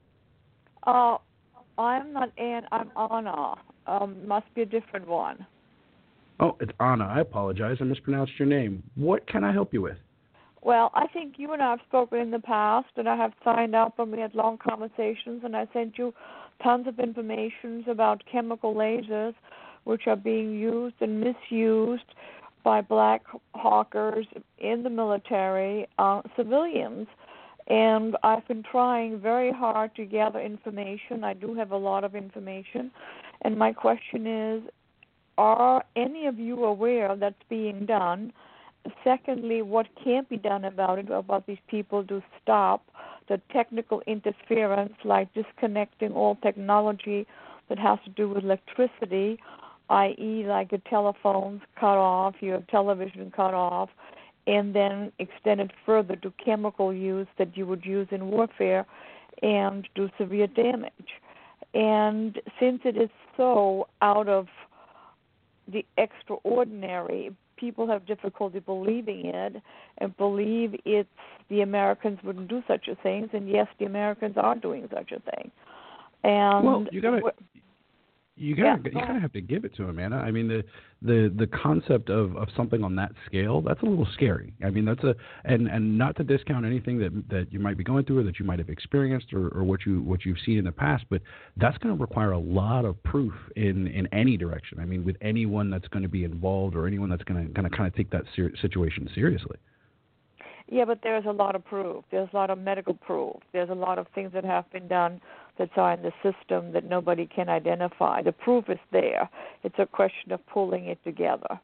Uh, I'm not Ann. I'm Anna. Um, must be a different one. Oh, it's Anna. I apologize. I mispronounced your name. What can I help you with? Well, I think you and I have spoken in the past, and I have signed up, and we had long conversations, and I sent you tons of information about chemical lasers, which are being used and misused by black hawkers in the military, uh, civilians. And I've been trying very hard to gather information. I do have a lot of information. And my question is, are any of you aware that's being done? Secondly, what can't be done about it, about these people to stop the technical interference, like disconnecting all technology that has to do with electricity, that is like your telephones cut off, your television cut off, and then extend it further to chemical use that you would use in warfare and do severe damage. And since it is so out of the extraordinary, people have difficulty believing it and believe it's the Americans wouldn't do such a thing, and yes, the Americans are doing such a thing. And well, you gotta, you gotta, yeah. you kind of have to give it to him, Anna. I mean, the the the concept of, of something on that scale, that's a little scary. I mean, that's a and, and not to discount anything that that you might be going through or that you might have experienced or, or what you what you've seen in the past, but that's going to require a lot of proof in, in any direction. I mean, with anyone that's going to be involved or anyone that's going to going to kind of take that ser- situation seriously. Yeah, but there's a lot of proof. There's a lot of medical proof. There's a lot of things that have been done that are in the system that nobody can identify. The proof is there. It's a question of pulling it together.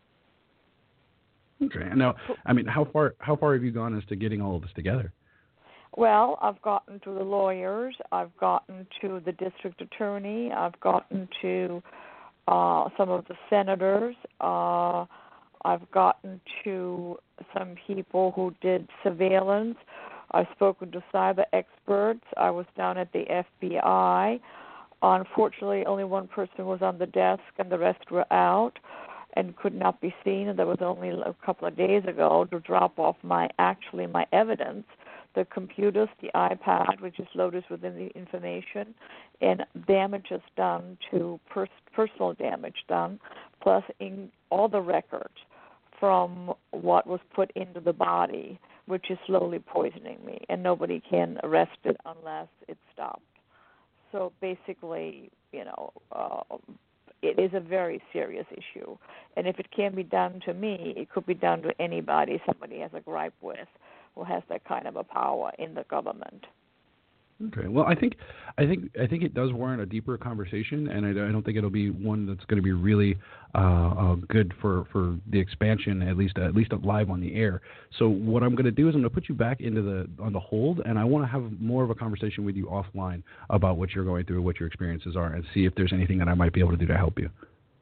Okay. Now, I mean, how far how far have you gone as to getting all of this together? Well, I've gotten to the lawyers. I've gotten to the district attorney. I've gotten to uh, some of the senators. Uh, I've gotten to some people who did surveillance. I've spoken to cyber experts. I was down at the F B I. Unfortunately, only one person was on the desk and the rest were out and could not be seen. And that was only a couple of days ago to drop off my, actually my evidence, the computers, the iPad, which is loaded within the information, and damages done to pers- personal damage done, plus in all the records from what was put into the body, which is slowly poisoning me, and nobody can arrest it unless it's stopped. So basically, you know, uh, it is a very serious issue. And if it can be done to me, it could be done to anybody somebody has a gripe with who has that kind of a power in the government. Okay. Well, I think, I think, I think it does warrant a deeper conversation, and I, I don't think it'll be one that's going to be really uh, uh, good for, for the expansion, at least at least live on the air. So what I'm going to do is I'm going to put you back into the on the hold, and I want to have more of a conversation with you offline about what you're going through, what your experiences are, and see if there's anything that I might be able to do to help you.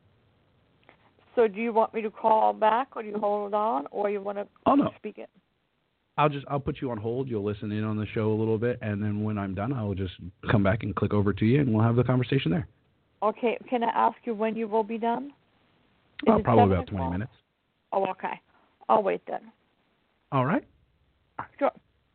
So do you want me to call back, or do you hold on, or you want to oh, no. speak it? I'll just I'll put you on hold. You'll listen in on the show a little bit, and then when I'm done, I'll just come back and click over to you, and we'll have the conversation there. Okay. Can I ask you when you will be done? Oh, probably about twenty minutes. Oh, okay. I'll wait then. All right. Sure.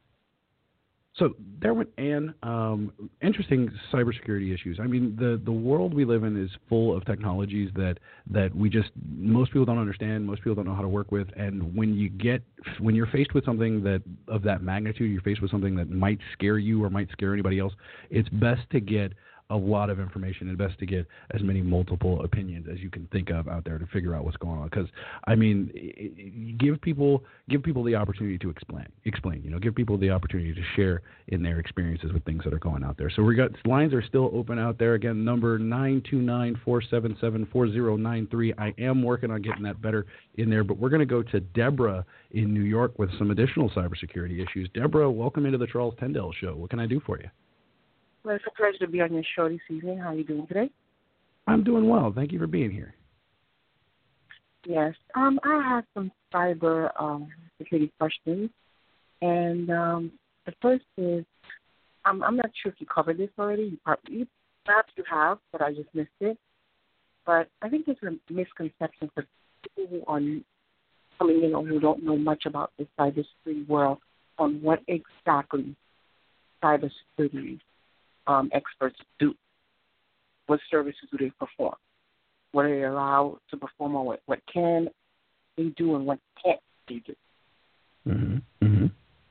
So there went Anne. Um, interesting cybersecurity issues. I mean, the, the world we live in is full of technologies that, that we just most people don't understand. Most people don't know how to work with. And when you get when you're faced with something that of that magnitude, you're faced with something that might scare you or might scare anybody else. It's best to get a lot of information, and best to get as many multiple opinions as you can think of out there to figure out what's going on. Because I mean, it, it, give people give people the opportunity to explain. Explain, you know, give people the opportunity to share in their experiences with things that are going out there. So we got lines are still open out there. Again, number nine two nine four seven seven four zero nine three. I am working on getting that better in there, but we're going to go to Deborah in New York with some additional cybersecurity issues. Deborah, welcome into the Charles Tendell Show. What can I do for you? Well, it's a pleasure to be on your show this evening. How are you doing today? I'm doing well. Thank you for being here. Yes. Um, I have some cyber um, security questions. And um, the first is, um, I'm not sure if you covered this already. You probably, perhaps you have, but I just missed it. But I think there's a misconception for people who are coming in or who don't know much about the cybersecurity world on what exactly cybersecurity Um, experts do. What services do they perform? What are they allowed to perform, or what, what can they do and what can't they do? Mm-hmm. Mm-hmm.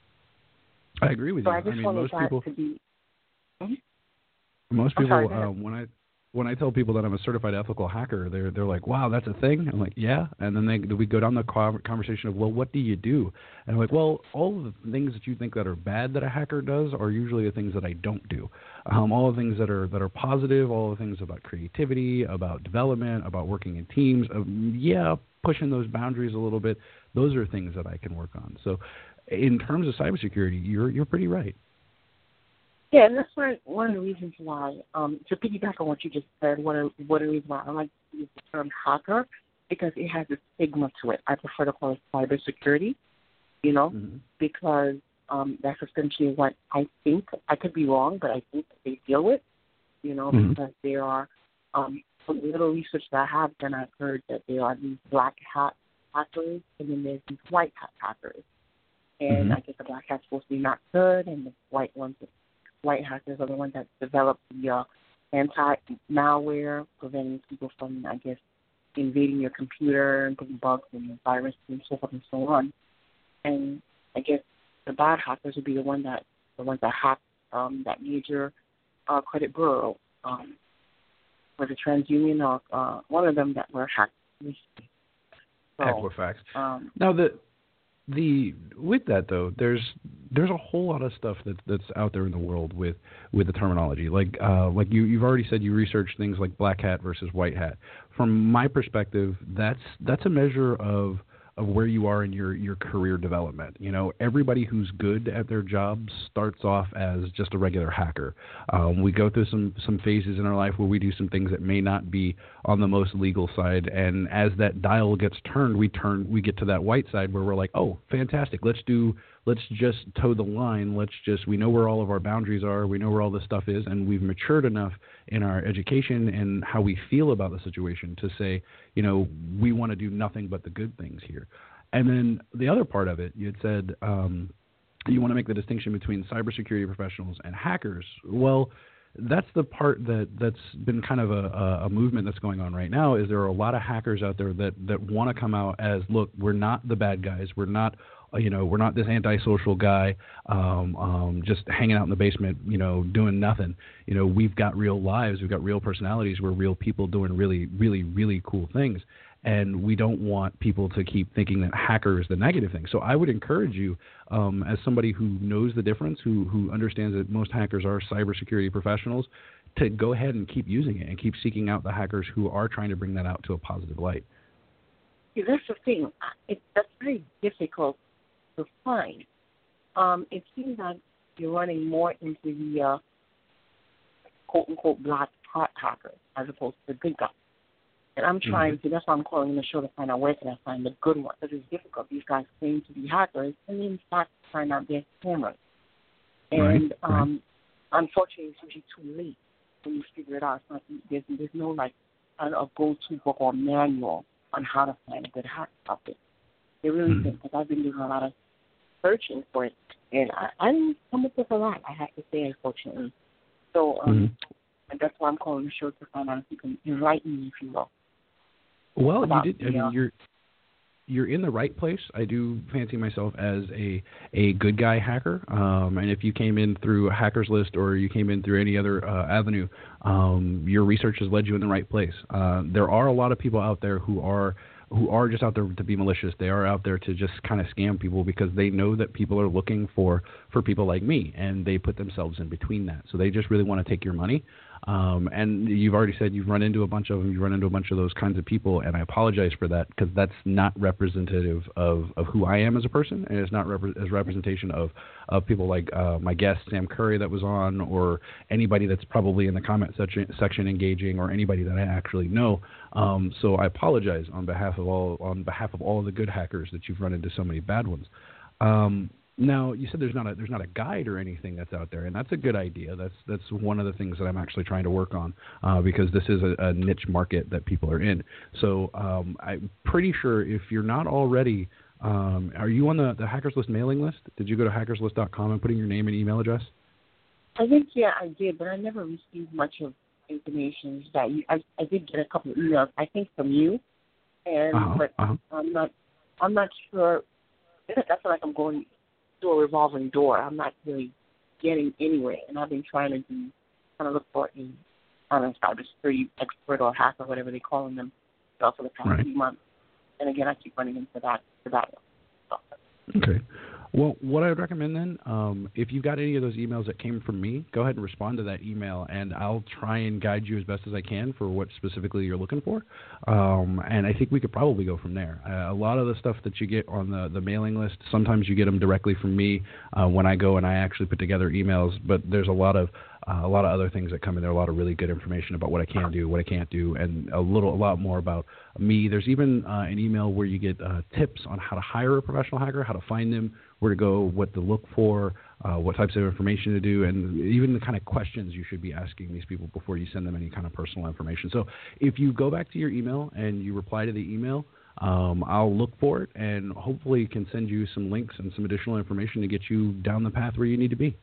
I agree with so you. I, just I mean, wanted most that people. To be, hmm? Most I'm people, sorry, uh, when I when I tell people that I'm a certified ethical hacker, they're they're like, "Wow, that's a thing." I'm like, "Yeah," and then they we go down the conversation of, "Well, what do you do?" And I'm like, "Well, all of the things that you think that are bad that a hacker does are usually the things that I don't do. Um, all the things that are that are positive, all the things about creativity, about development, about working in teams, um, yeah, pushing those boundaries a little bit. Those are things that I can work on." So, in terms of cybersecurity, you're you're pretty right. Yeah, and that's why one of the reasons why, um, to piggyback on what you just said, one of, one of the reasons why I like to use the term hacker, because it has a stigma to it. I prefer to call it cybersecurity, you know, mm-hmm. because um, that's essentially what I think. I could be wrong, but I think that they deal with, you know, mm-hmm. because there are, um, from the little research that I have done, I've heard that there are these black hat hackers, and then there's these white hat hackers. And mm-hmm. I guess the black hat's supposed to be not good, and the white ones White hackers are the ones that develop the uh, anti-malware, preventing people from, I guess, invading your computer and putting bugs and viruses and so forth and so on. And I guess the bad hackers would be the one that the ones that hacked um, that major uh, credit bureau, um, or the TransUnion, or uh, one of them that were hacked recently. So, Equifax. Um, now the. The with that though, there's there's a whole lot of stuff that's that's out there in the world with, with the terminology. Like uh, like you you've already said you researched things like black hat versus white hat. From my perspective, that's that's a measure of of where you are in your, your career development. You know, everybody who's good at their job starts off as just a regular hacker. Um, we go through some, some phases in our life where we do some things that may not be on the most legal side, and as that dial gets turned, we turn we get to that white side where we're like, oh, fantastic, let's do let's just toe the line. Let's just we know where all of our boundaries are. We know where all this stuff is, and we've matured enough in our education and how we feel about the situation to say, you know, we want to do nothing but the good things here. And then the other part of it, you had said um, you want to make the distinction between cybersecurity professionals and hackers. Well, that's the part that, that's been kind of a, a movement that's going on right now, is there are a lot of hackers out there that, that want to come out as, look, we're not the bad guys. We're not, you know, we're not this antisocial guy um, um, just hanging out in the basement, you know, doing nothing. You know, we've got real lives. We've got real personalities. We're real people doing really, really, really cool things. and we don't want people to keep thinking that hacker is the negative thing. So I would encourage you, um, as somebody who knows the difference, who who understands that most hackers are cybersecurity professionals, to go ahead and keep using it and keep seeking out the hackers who are trying to bring that out to a positive light. See, that's the thing. It, that's very difficult to find. Um, it seems like you're running more into the uh, quote-unquote black hat hackers as opposed to the good guys. And I'm trying mm-hmm. to, that's why I'm calling the show to find out where can I find the good ones. Because it's difficult. These guys claim to be hackers, and in fact find out they're scammers. And right. um, right. unfortunately, it's usually too late when you figure it out. It's not, there's, there's no, like, a, a go-to book or manual on how to find a good hacker out there. They really mm-hmm. think, because I've been doing a lot of searching for it, and I, I didn't come up with a lot, I have to say, unfortunately. So um, mm-hmm. and that's why I'm calling the show, to find out if you can enlighten me, if you will. Well, you did. I mean, you're you're in the right place. I do fancy myself as a a good guy hacker, um, and if you came in through a Hackers List or you came in through any other uh, avenue, um, your research has led you in the right place. Uh, there are a lot of people out there who are who are just out there to be malicious. They are out there to just kind of scam people because they know that people are looking for for people like me, and they put themselves in between that. So they just really want to take your money. Um, and you've already said you've run into a bunch of them. You run into a bunch of those kinds of people, and I apologize for that because that's not representative of, of who I am as a person, and it's not rep- as representation of, of people like uh, my guest Sam Curry that was on, or anybody that's probably in the comment section, section engaging, or anybody that I actually know. Um, so I apologize on behalf of all on behalf of all of the good hackers that you've run into so many bad ones. Um, Now, you said there's not a there's not a guide or anything that's out there, and that's a good idea. That's that's one of the things that I'm actually trying to work on uh, because this is a, a niche market that people are in. So um, I'm pretty sure if you're not already, um, are you on the, the Hackers List mailing list? Did you go to hackers list dot com and put in your name and email address? I think, yeah, I did, but I never received much of information that you, I, I did get a couple of emails, I think, from you, and uh-huh, but uh-huh. I'm not I'm not sure. I feel like I'm going to a revolving door. I'm not really getting anywhere, and I've been trying to do, kind of look for a, I don't know, cybersecurity expert or hacker, whatever they're calling them, for the past right. few months. And again, I keep running into that, to that one. So. Okay. Well, what I would recommend then, um, if you've got any of those emails that came from me, go ahead and respond to that email, and I'll try and guide you as best as I can for what specifically you're looking for. Um, and I think we could probably go from there. Uh, a lot of the stuff that you get on the, the mailing list, sometimes you get them directly from me uh, when I go and I actually put together emails, but there's a lot of Uh, a lot of other things that come in there, a lot of really good information about what I can do, what I can't do, and a little, a lot more about me. There's even uh, an email where you get uh, tips on how to hire a professional hacker, how to find them, where to go, what to look for, uh, what types of information to do, and even the kind of questions you should be asking these people before you send them any kind of personal information. So if you go back to your email and you reply to the email, um, I'll look for it and hopefully can send you some links and some additional information to get you down the path where you need to be.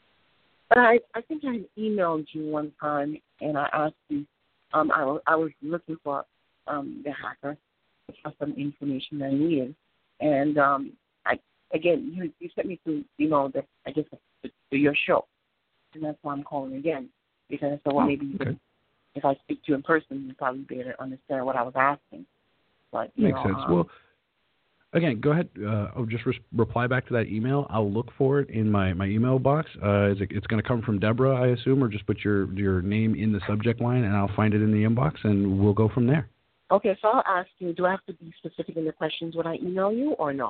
But I, I think I emailed you one time, and I asked you, um, I, was, I was looking for um, the hacker for some information that I needed. And, um, I again, you, you sent me to, you know, the, I guess, to, to your show. And that's why I'm calling again. Because I thought, well, maybe okay. you, if I speak to you in person, you'd probably be able to understand what I was asking. But, you Makes know, sense. Um, well, Again, go ahead. Uh, I'll just re- reply back to that email. I'll look for it in my, my email box. Uh, it, it's going to come from Deborah, I assume, or just put your your name in the subject line, and I'll find it in the inbox, and we'll go from there. Okay, so I'll ask you, do I have to be specific in the questions when I email you, or no?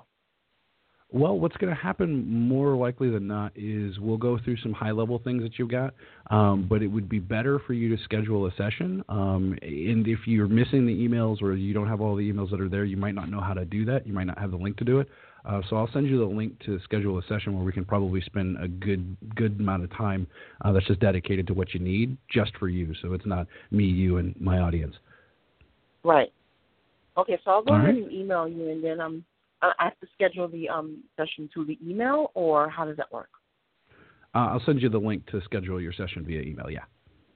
Well, what's going to happen more likely than not is we'll go through some high-level things that you've got, um, but it would be better for you to schedule a session. Um, and if you're missing the emails or you don't have all the emails that are there, you might not know how to do that. You might not have the link to do it. Uh, so I'll send you the link to schedule a session where we can probably spend a good good amount of time uh, that's just dedicated to what you need just for you. So it's not me, you, and my audience. Right. Okay, so I'll go all ahead right. and email you, and then um. I have to schedule the um, session through the email, or how does that work? Uh, I'll send you the link to schedule your session via email, yeah.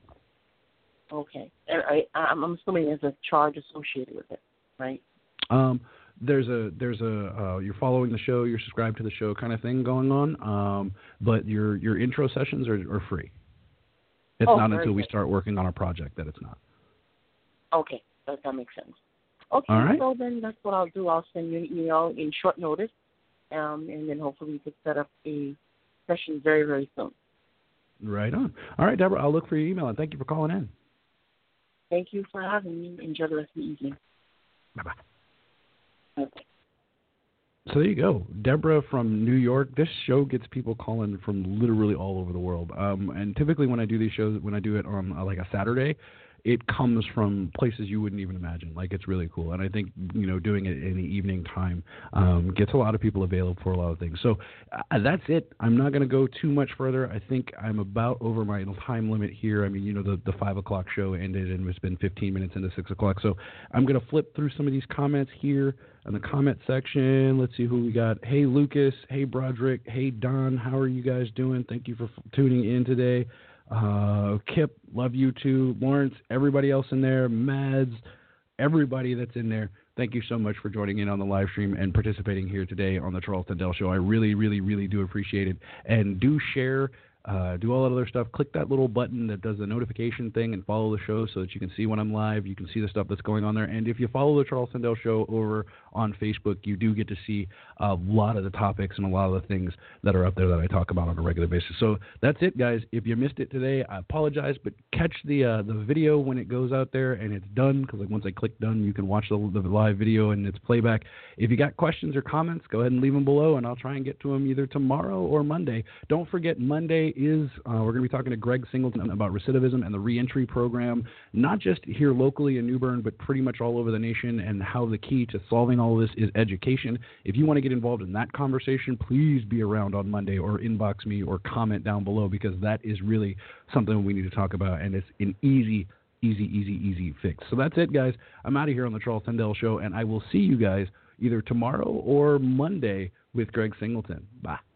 Okay. And I, I'm assuming there's a charge associated with it, right? Um, there's a, there's a uh, you're following the show, you're subscribed to the show kind of thing going on, um, but your your intro sessions are, are free. It's oh, not until good. we start working on a project that it's not. Okay, that, that makes sense. Okay, All right. so then that's what I'll do. I'll send you an email in short notice, um, and then hopefully we can set up a session very, very soon. Right on. All right, Deborah, I'll look for your email, and thank you for calling in. Thank you for having me. Enjoy the rest of the evening. Bye-bye. Okay. So there you go. Deborah from New York. This show gets people calling from literally all over the world. Um, and typically when I do these shows, when I do it on uh, like a Saturday, it comes from places you wouldn't even imagine. Like, it's really cool. And I think, you know, doing it in the evening time um, gets a lot of people available for a lot of things. So uh, that's it. I'm not going to go too much further. I think I'm about over my time limit here. I mean, you know, the, the five o'clock show ended and it's been fifteen minutes into six o'clock. So I'm going to flip through some of these comments here in the comment section. Let's see who we got. Hey, Lucas. Hey, Broderick. Hey, Don. How are you guys doing? Thank you for f- tuning in today. Uh, Kip, love you too. Lawrence, everybody else in there, Mads, everybody that's in there, thank you so much for joining in on the live stream and participating here today on the Charles Tindall Show. I really, really, really do appreciate it. And do share, uh, do all that other stuff. Click that little button that does the notification thing and follow the show so that you can see when I'm live. You can see the stuff that's going on there. And if you follow the Charles Tindall Show over on Facebook, you do get to see a lot of the topics and a lot of the things that are up there that I talk about on a regular basis. So that's it, guys. If you missed it today, I apologize, but catch the uh, the video when it goes out there and it's done, because like once I click done, you can watch the, the live video and its playback. If you got questions or comments, go ahead and leave them below, and I'll try and get to them either tomorrow or Monday. Don't forget, Monday is, uh, we're going to be talking to Greg Singleton about recidivism and the reentry program, not just here locally in New Bern, but pretty much all over the nation, and how the key to solving all of this is education. If you want to get involved in that conversation, please be around on Monday or inbox me or comment down below, because that is really something we need to talk about, and it's an easy, easy, easy, easy fix. So that's it, guys. I'm out of here on the Charles Tindall Show, and I will see you guys either tomorrow or Monday with Greg Singleton. Bye.